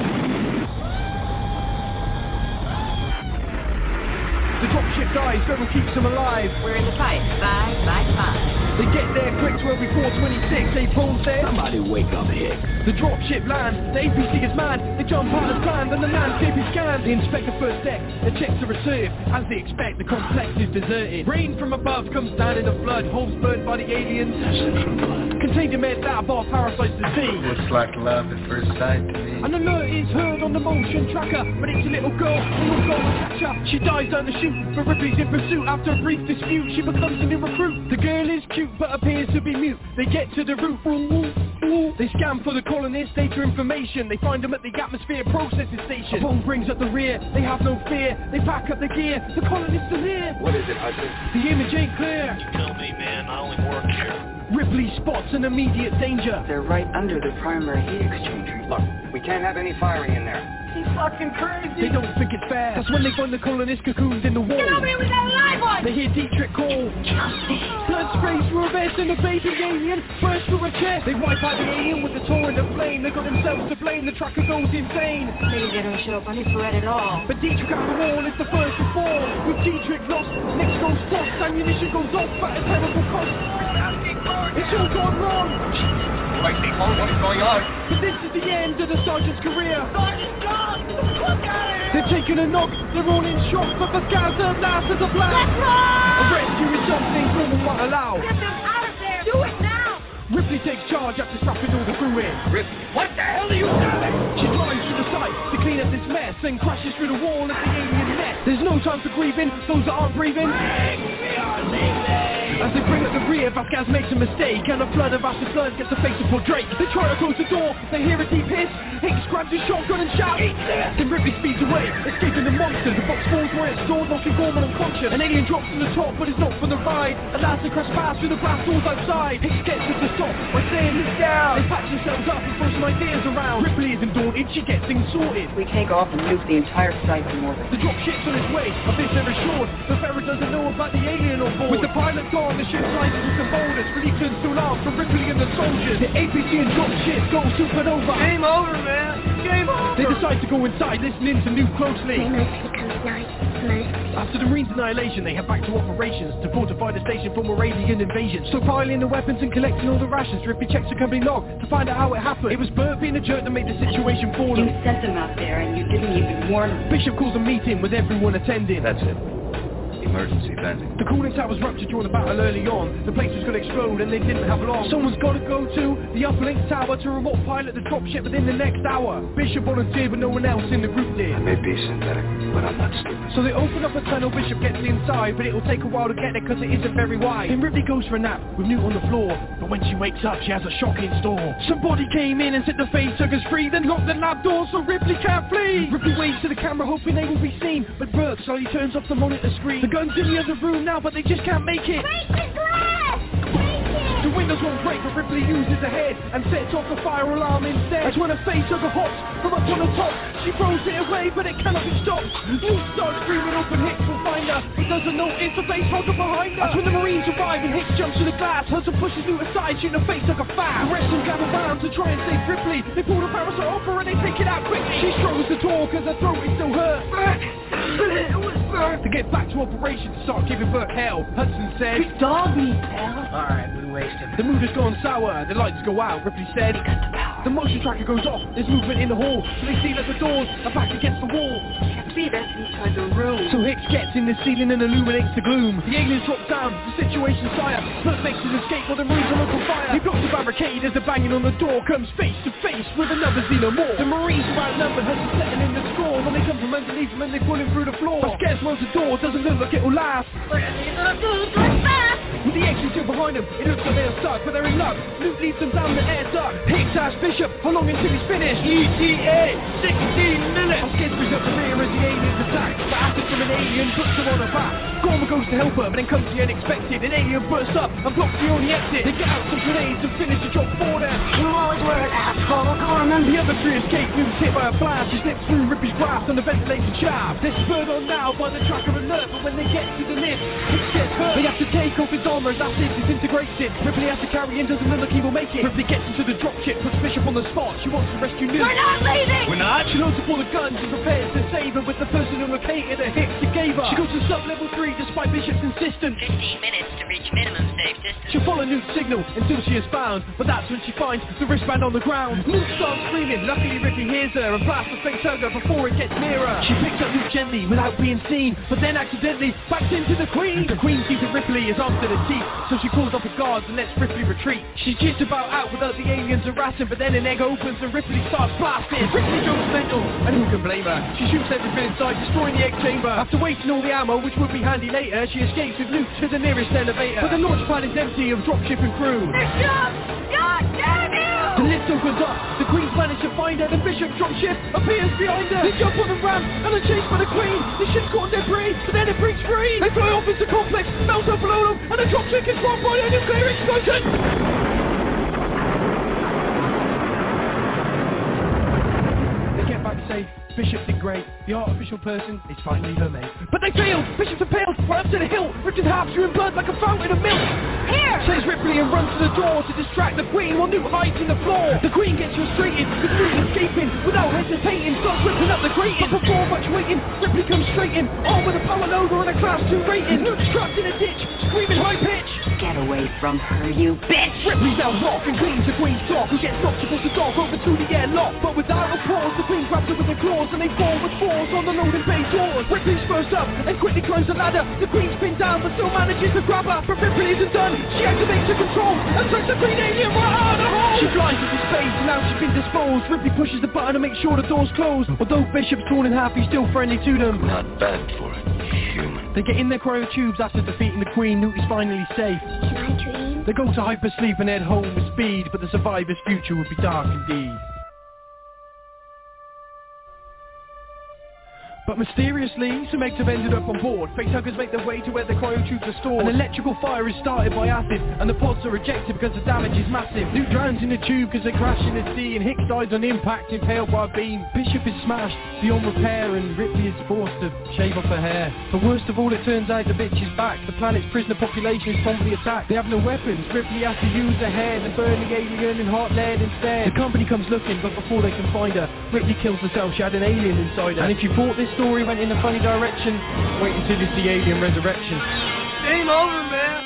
The dropship dies, no one keeps them alive. We're in the fight. 5 by 5. They get there quick to every 426. They pose there. Somebody wake up Hicks. The dropship lands. The APC is mad. They jump out as planned and the landscape is scanned. They inspect the first deck. The checks are reserved. As they expect, the complex is deserted. Rain from above comes down in a flood. Homes burned by the aliens. Contained in their lab are parasites to see. Looks like love at first sight to me. An alert is heard on the motion tracker, but it's a little girl who will go and catch her. She dies down the chute, but Ripley's in pursuit. After a brief dispute, she becomes a new recruit. The girl is cute, but appears to be mute. They get to the roof, they scan for the colonists' data information. They find them at the atmosphere processing station. A phone brings up the rear, they have no fear. They pack up the gear, the colonists are here. What is it, Hudson? The image ain't clear. You tell me, man. I only work here. Ripley spots an immediate danger. They're right under the primary heat exchanger. Look, we can't have any firing in there. He's fucking crazy. They don't think it's fair. That's when they find the colonists cocooned in the wall. Get over here with that live one! They hear Dietrich call. Blood sprays through a vest and a baby alien burst through a chest. They wipe out the alien with the torrent of flame. They got themselves to blame. The tracker goes insane. Maybe they don't show up on infrared at all. But Dietrich at the wall is the first to fall. With Dietrich lost, next goes Frost. Ammunition goes off at a terrible cost. It's all gone wrong. Wait, people, what is going on? But this is the end of the sergeant's career. Sergeant's gone! Look at it! They've taken a knock, they're all in shock, but Pascal served last as a plan. Let's run! A rescue is something normal won't allow. Get them out of there! Do it now! Ripley takes charge after strapping all the crew in. Ripley, what the hell are you doing? She drives through the site to clean up this mess and crashes through the wall of the alien nest. There's no time for grieving, those that aren't breathing. We are leaving! As they bring up the rear, Vasquez makes a mistake, and a flood of acid blood gets the face of poor Drake. They try to close the door, they hear a deep hiss. Hicks grabs his shotgun and shouts. Then Ripley speeds away, escaping the monster. The box falls where it's stored, knocking Gorman unconscious. An alien drops from the top, but is not from the ride. Allows to crash past through the blast doors outside. Hicks gets them to stop by saying he's down. They patch themselves up and throw some ideas around. Ripley isn't daunted, she gets things sorted. We take off and nuke the entire site from orbit. The dropship's on its way, of this they're assured. The Ferret doesn't know about the alien on board. With the pilot gone, the ship slices with some boulders. Relief turns to alarm from Ripley and the soldiers. The APC and dropship go supernova. Game over, man. Game over. They decide to go inside, listening to Nuke closely. After the Marines' annihilation, they head back to operations to fortify the station from a radiant invasion. Stockpiling the weapons and collecting all the rations. Ripley checks the company log to find out how it happened. It was Bert being a jerk that made the situation fall. You sent them out there and you didn't even warn them. Bishop calls a meeting with everyone attending. That's it. Emergency venting. The cooling towers ruptured during the battle early on. The place was going to explode and they didn't have long. Someone's got to go to the upper link tower to remote pilot the dropship within the next hour. Bishop volunteered but no one else in the group did. I may be synthetic, but I'm not stupid. So they open up the tunnel, Bishop gets inside, but it'll take a while to get there because it isn't very wide. Then Ripley goes for a nap with Newt on the floor, but when she wakes up she has a shock in store. Somebody came in and set the facehuggers free, then locked the lab door so Ripley can't flee. Ripley waves to the camera hoping they will be seen, but Burke slowly turns off the monitor screen. The gun's in the other room now, but they just can't make it. Break the glass! The windows won't break, but Ripley uses her head and sets off the fire alarm instead. That's when a facehugger hops from up on the top. She throws it away, but it cannot be stopped. Newt starts screaming up and Hicks will find her. He doesn't notice the facehugger behind her. That's when the Marines arrive and Hicks jumps to the glass. Hudson pushes Newt aside, shooting a facehugger fast. The rest of them gather round to try and save Ripley. They pull the parasite off her and they take it out quickly. She struggles the door because her throat is still hurt. To get back to operation to start giving Burke hell, Hudson said, "This dog needs hell." Alright, we waste him. The mood has gone sour, the lights go out, Ripley said. The motion tracker goes off, there's movement in the hall. So they see that the doors are back against the wall. Can't be that's inside the room. So Hicks gets in the ceiling and illuminates the gloom. The aliens drop down, the situation's dire. Burke makes his escape while the Marines are on fire. He blocks the barricade as the banging on the door comes face to face with another Xenomorph. The Marines are outnumbered, Hudson setting in the score. When they come from underneath him and they pull him through the floor. But scares close the door, doesn't look like it'll last. With the exit still behind them, it looks like they're stuck, but they're in luck. Newt leads them down the air duct. Hicks asks Bishop, how long until he's finished? ETA, 16 minutes. Skid brings up the rear as the aliens attack. The acid from an alien puts them on her back. Gorman goes to help her, but then comes the unexpected. An alien bursts up and blocks the only exit. They get out some grenades and finish the job for them. You always were an asshole, Gorman. The other three escape. Newt's hit by a blast. She slips through Ripley's grasp on the ventilated shaft. They're spurred on now by the tracker alert, but when they get to the lift, it gets hurt. They have to take off his armor as acid disintegrates it. Ripley has to carry in, doesn't look like he will make it. Ripley gets into the dropship, puts Bishop on the spot. She wants to rescue Newt. We're not leaving! We're not? She loads up all the guns and prepares to save her with the personal locator that Hicks gave her. She goes to sub-level 3 despite Bishop's insistence. 15 minutes to reach minimum safe distance. She'll follow Newt's signal until she is found, but that's when she finds the wristband on the ground. Newt starts screaming, luckily Ripley hears her and blasts the facehugger before it gets nearer. She picks up Newt gently without being seen, but then accidentally backs into the Queen. The Queen sees that Ripley is armed to the teeth, so she calls up her guards and lets Ripley retreat. She's just about out without the aliens harassing, but then an egg opens and Ripley starts blasting. Ripley goes mental, and who can blame her? She shoots everything inside, destroying the egg chamber. After wasting all the ammo, which would be handy later, she escapes with Newt to the nearest elevator. But the launch pad is empty of dropship and crew. Bishop! God damn you! The lift opens up, the Queen's managed to find her, the Bishop dropship appears behind her. They jump on the ramp and are chased by the Queen. The ship's caught in debris, but then it breaks free. They fly off into the complex, melt up below them, and the dropship is dropped by a nuclear explosion. They get back safe. Bishop did great. The artificial person is finally her mate. But they failed! Bishop's impaled right up to the hill, ripped in half, spewing blood like a fountain of milk. Here! Says Ripley and runs to the door to distract the Queen while Newt hides in the floor. The Queen gets frustrated with Newt escaping without hesitating, starts ripping up the grating. But before much waiting, Ripley comes straight in, armed with a power loader and a class 2 rating. Newt's trapped in a ditch, screaming high pitch. Get away from her, you bitch! Ripley's now off and cleans the Queen's clock, who gets knocked across the dock over to the airlock. But without a pause, the Queen grabs her with her claws and they fall with force on the loading bay doors. Ripley's first up and quickly climbs the ladder. The Queen's pinned down but still manages to grab her. But Ripley isn't done. She activates her control and turns the Queen alien right out of the hole. She flies into space and now she's been disposed. Ripley pushes the button to make sure the door's closed. Although Bishop's torn in half, he's still friendly to them. Not bad for a human. They get in their cryo tubes after defeating the Queen. Newt is finally safe. Can I dream? They go to hypersleep and head home with speed, but the survivor's future would be dark indeed. But mysteriously, some eggs have ended up on board. Facehuggers make their way to where the cryotubes are stored. An electrical fire is started by acid, and the pods are ejected because the damage is massive. Newt drowns in the tube because they crash in the sea, and Hicks dies on impact, impaled by a beam. Bishop is smashed beyond repair, and Ripley is forced to shave off her hair. But worst of all, it turns out the bitch is back. The planet's prisoner population is promptly attacked. They have no weapons. Ripley has to use her head and burn the alien in hot lead instead. The company comes looking, but before they can find her, Ripley kills herself. She had an alien inside her. And if you thought this story went in a funny direction, wait until you see Alien Resurrection. Game over, man.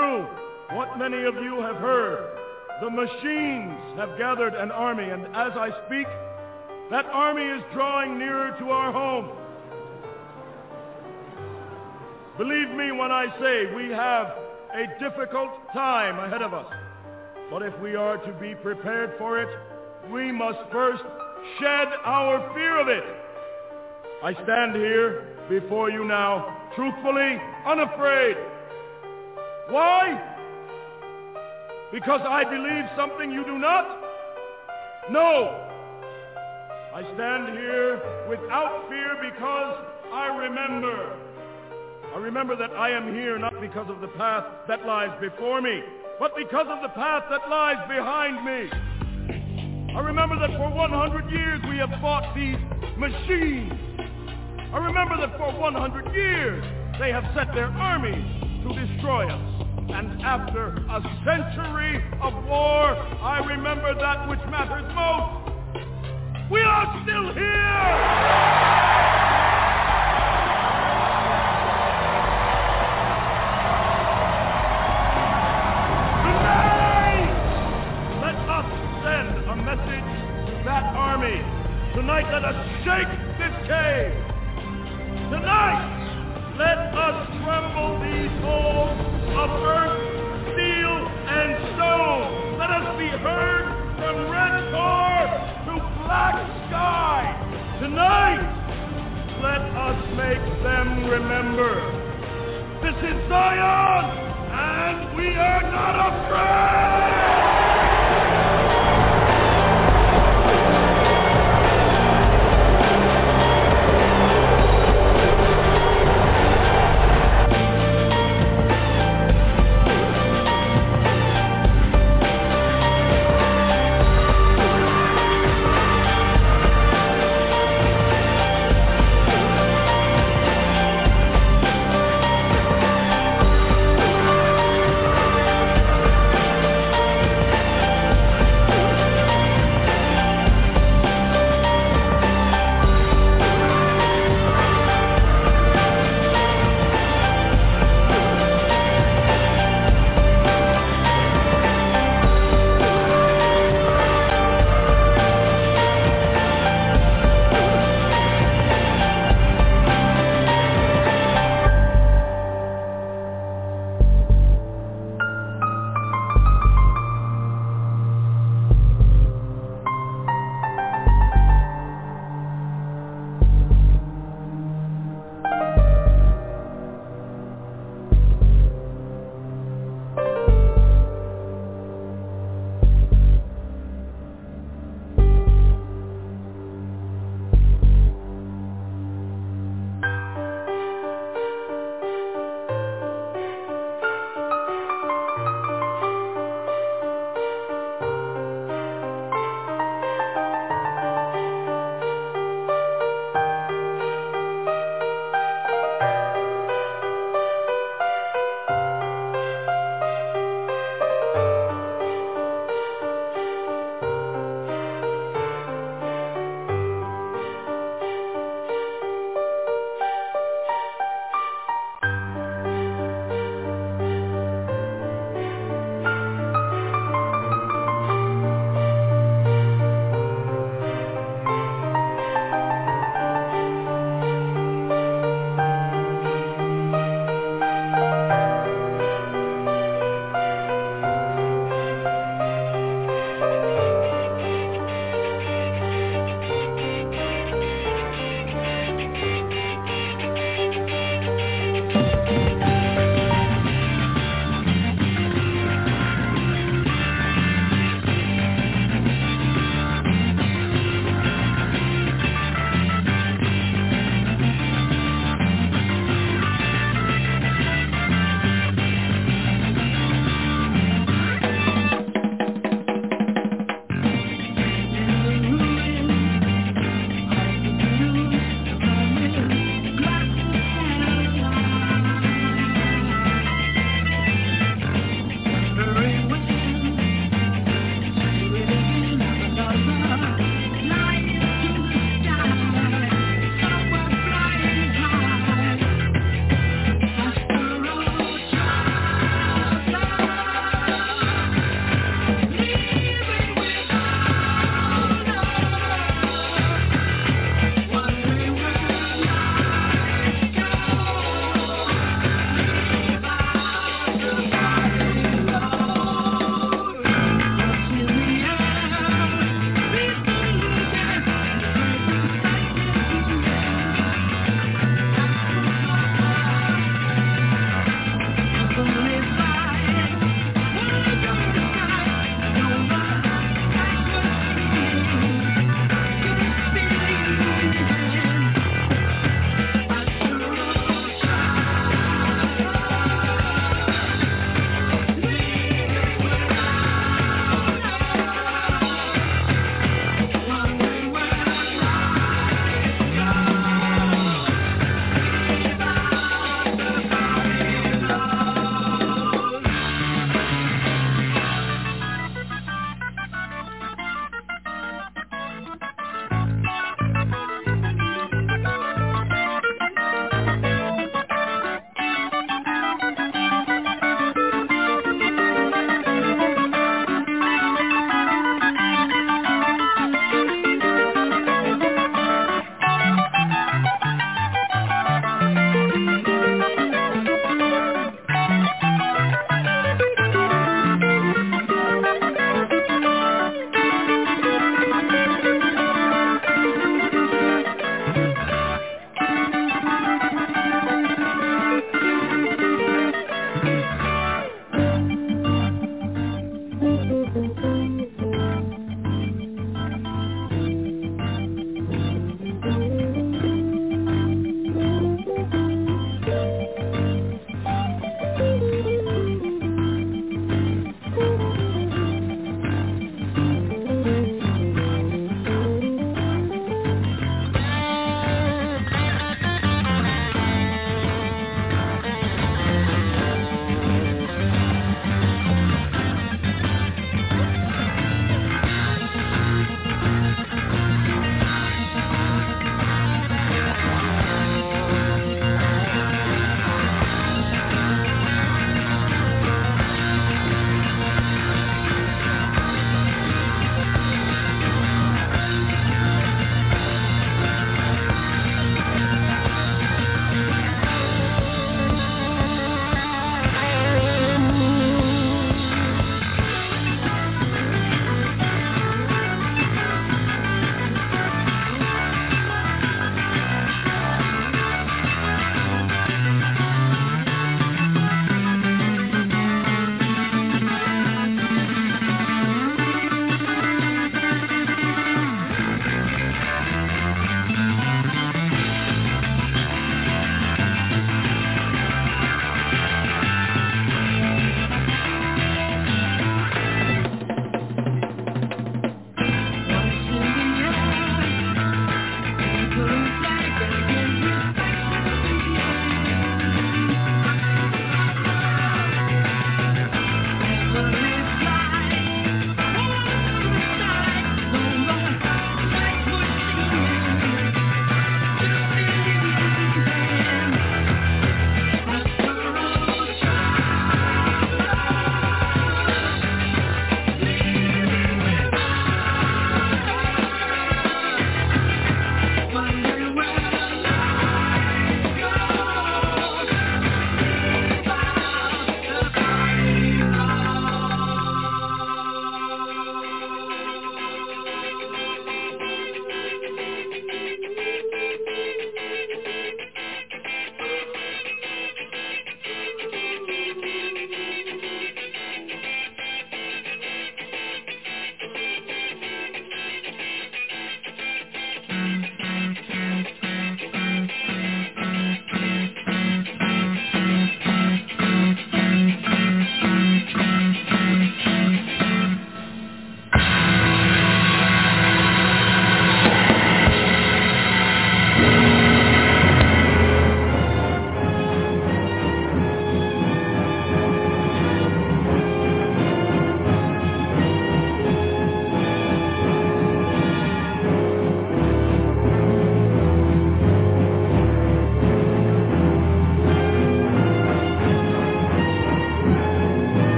true what many of you have heard. The machines have gathered an army, and as I speak, that army is drawing nearer to our home. Believe me when I say we have a difficult time ahead of us. But if we are to be prepared for it, we must first shed our fear of it. I stand here before you now, truthfully, unafraid. Why? Because I believe something you do not? No. I stand here without fear because I remember that I am here not because of the path that lies before me, but because of the path that lies behind me. I remember that for 100 years we have fought these machines. I remember that for 100 years they have set their armies to destroy us. And after a century of war, I remember that which matters most. We are still here! That army. Tonight let us shake this cave. Tonight let us tremble these halls of earth, steel, and stone. Let us be heard from red tar to black sky. Tonight let us make them remember. This is Zion, and we are not afraid!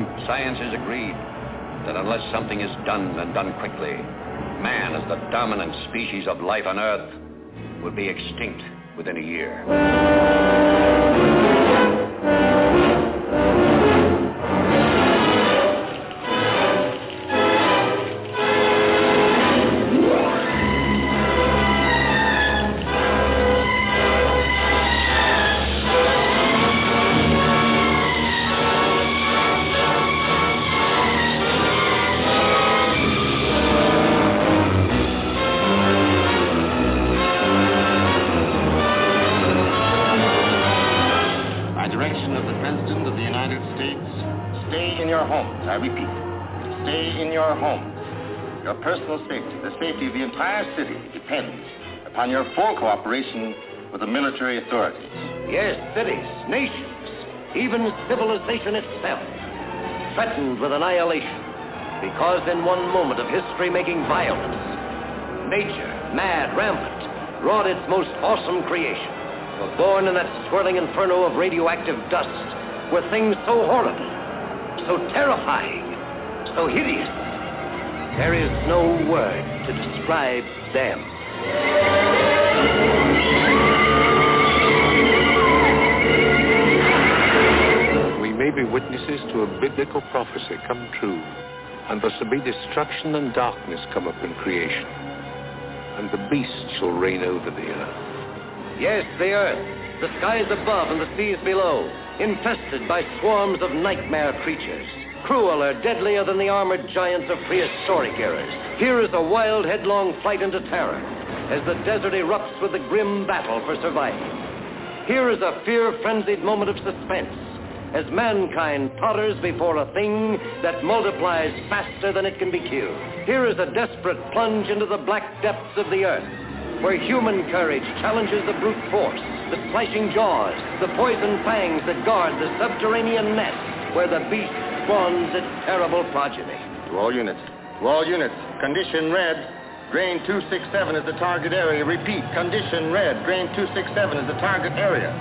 Science has agreed that unless something is done and done quickly, man as the dominant species of life on Earth will be extinct within a year. I repeat, stay in your homes. Your personal safety, the safety of the entire city, depends upon your full cooperation with the military authorities. Yes, cities, nations, even civilization itself, threatened with annihilation, because in one moment of history-making violence, nature, mad, rampant, wrought its most awesome creation. For born in that swirling inferno of radioactive dust were things so horrible, so terrifying, so hideous. There is no word to describe them. We may be witnesses to a biblical prophecy come true, and there shall be destruction and darkness come upon creation, and the beast shall reign over the earth. Yes, the earth, the skies above and the seas below, infested by swarms of nightmare creatures, crueler, deadlier than the armored giants of prehistoric eras. Here is a wild, headlong flight into terror as the desert erupts with the grim battle for survival. Here is a fear-frenzied moment of suspense as mankind totters before a thing that multiplies faster than it can be killed. Here is a desperate plunge into the black depths of the earth, where human courage challenges the brute force, the slashing jaws, the poison fangs that guard the subterranean nest where the beast spawns its terrible progeny. To all units, condition red. Grain 267 is the target area. Repeat, condition red. Grain 267 is the target area.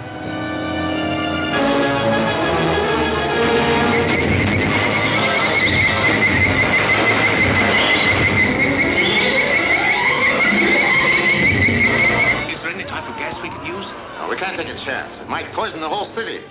We can't take a chance. It might poison the whole city.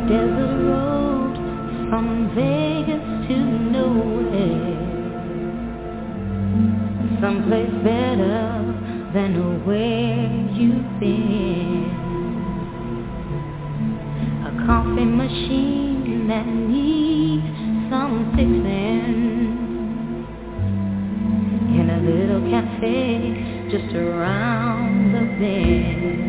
desert road from Vegas to nowhere, someplace better than where you've been. A coffee machine that needs some fixing, in a little cafe just around the bend.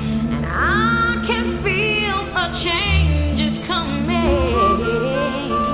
And I can feel a change is coming.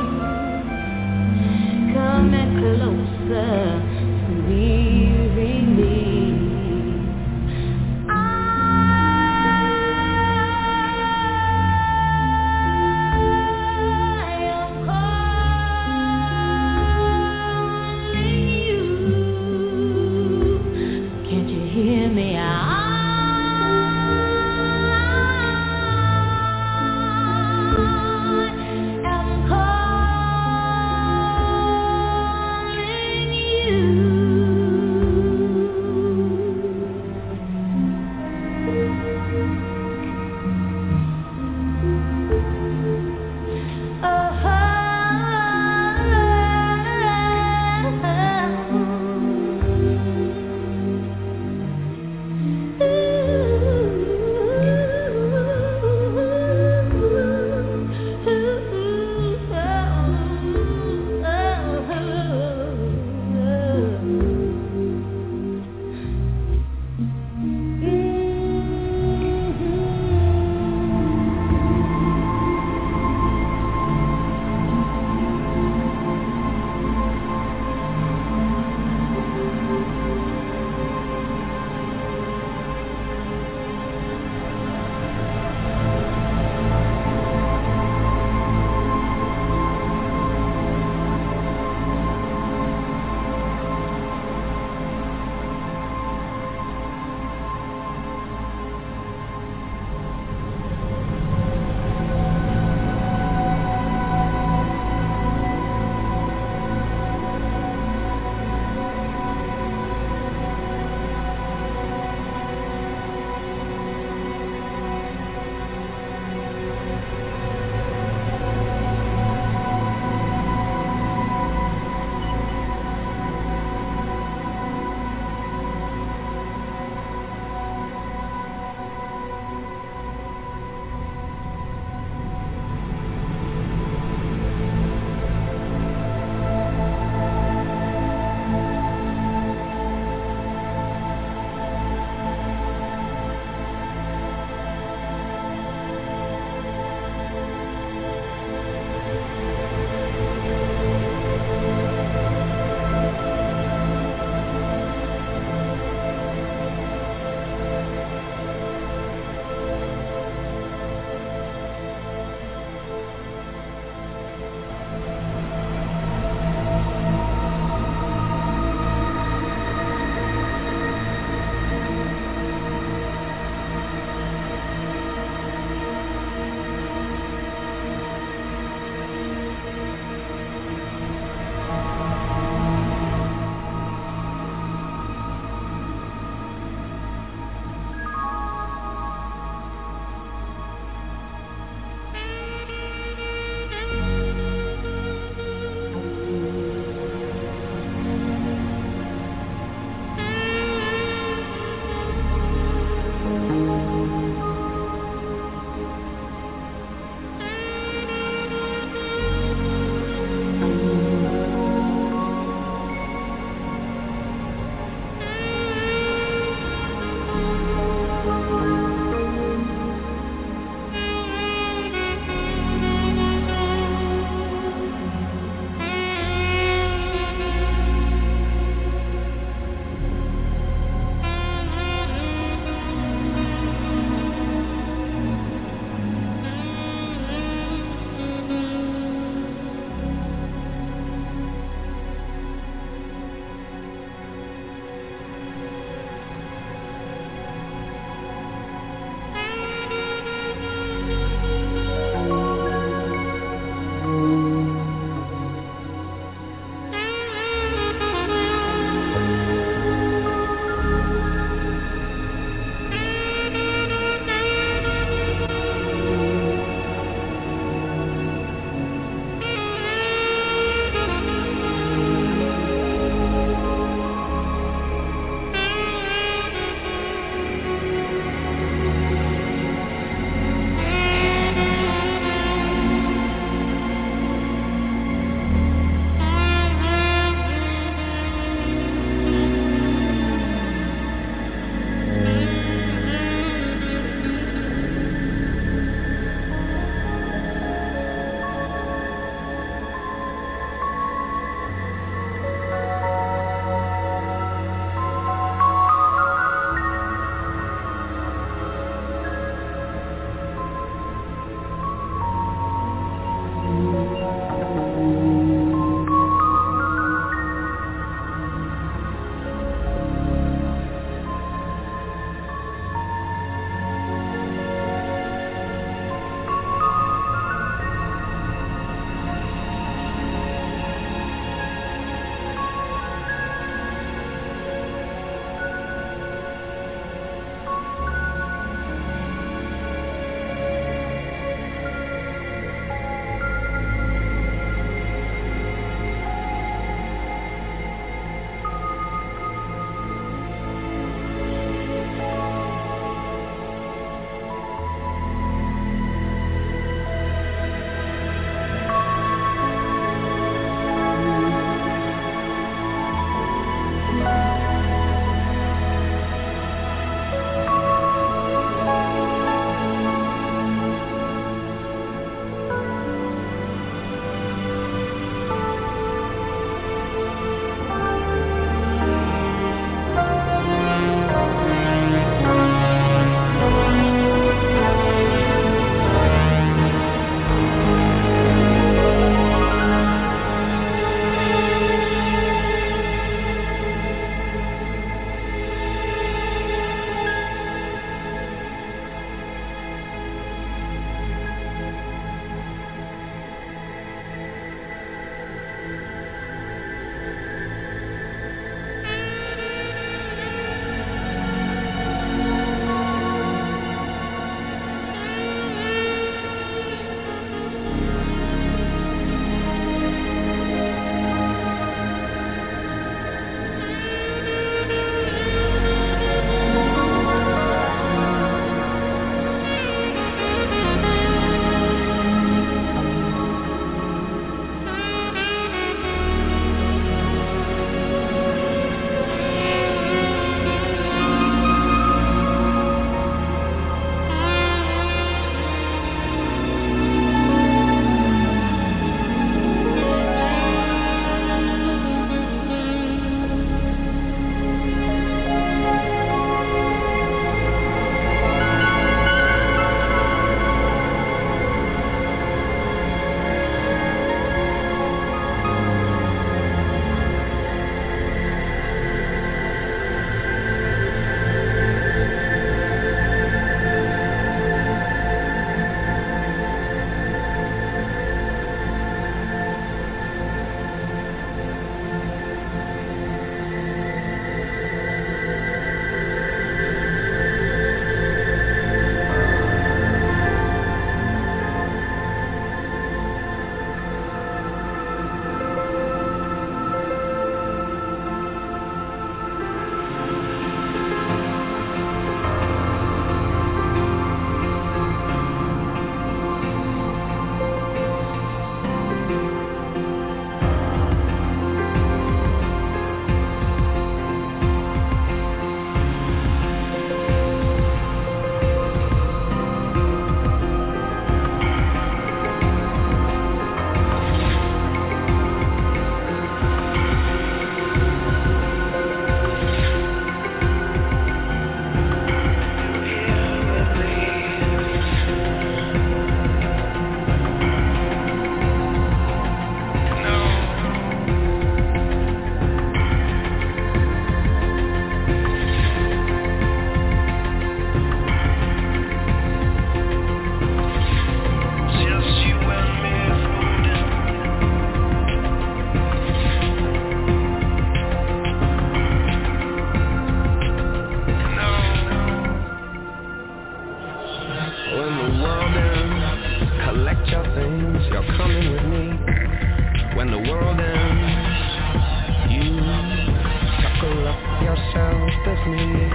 selflessly.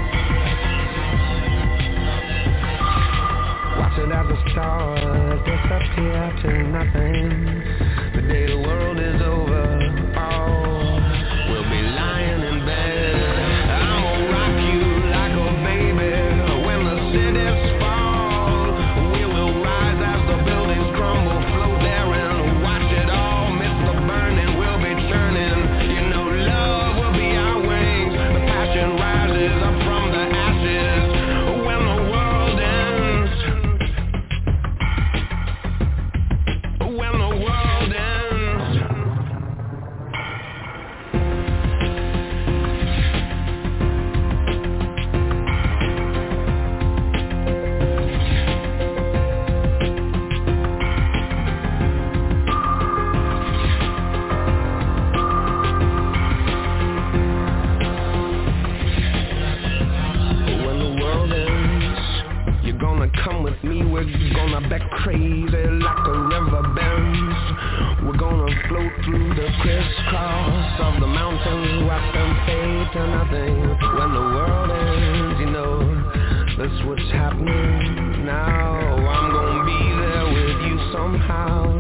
Watch it as the stars disappear to nothing. The day the world is over, oh, we'll be lying in bed. I'ma rock you like a baby when the cities fall. We will rise as the buildings crumble, float there and watch it all. Miss the burning, we'll be churning. You know love will be our wings. The passion rises up from the ashes when the world ends. When the world ends. When the world ends, you're gonna come with me. We're gonna be crazy like a river bends. We're gonna float through the crisscross of the mountains, watch them fade to nothing. When the world ends, you know that's what's happening now. I'm gonna be there with you somehow.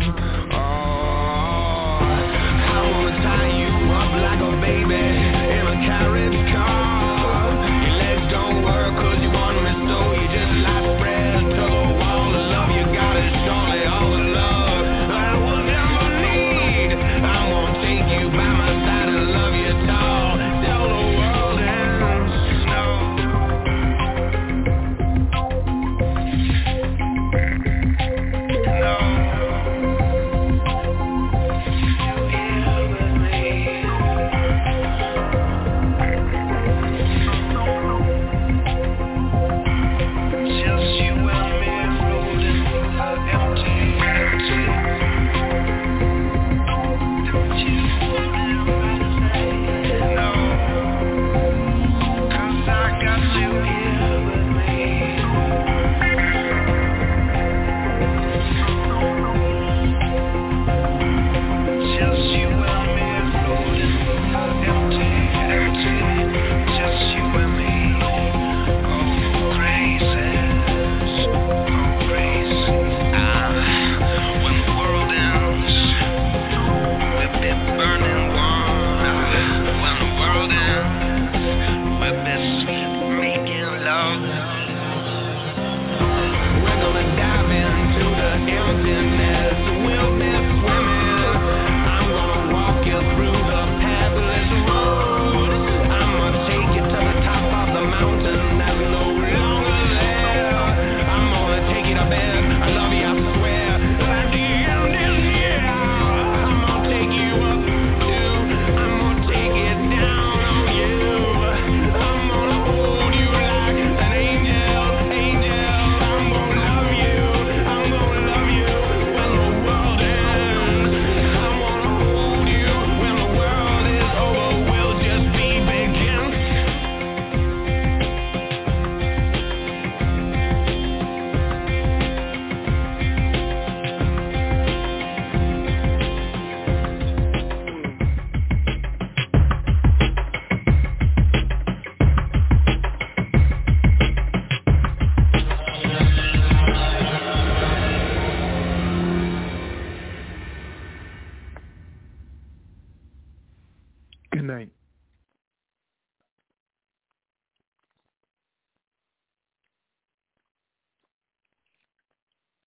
Oh, I wanna tie you up like a baby in a carriage car. Your legs don't work 'cause you want me so. You just lie spread to the wall. The love you got is surely all the love I will never need. I'm gonna take you by my side and love you tall till the world ends. Good night.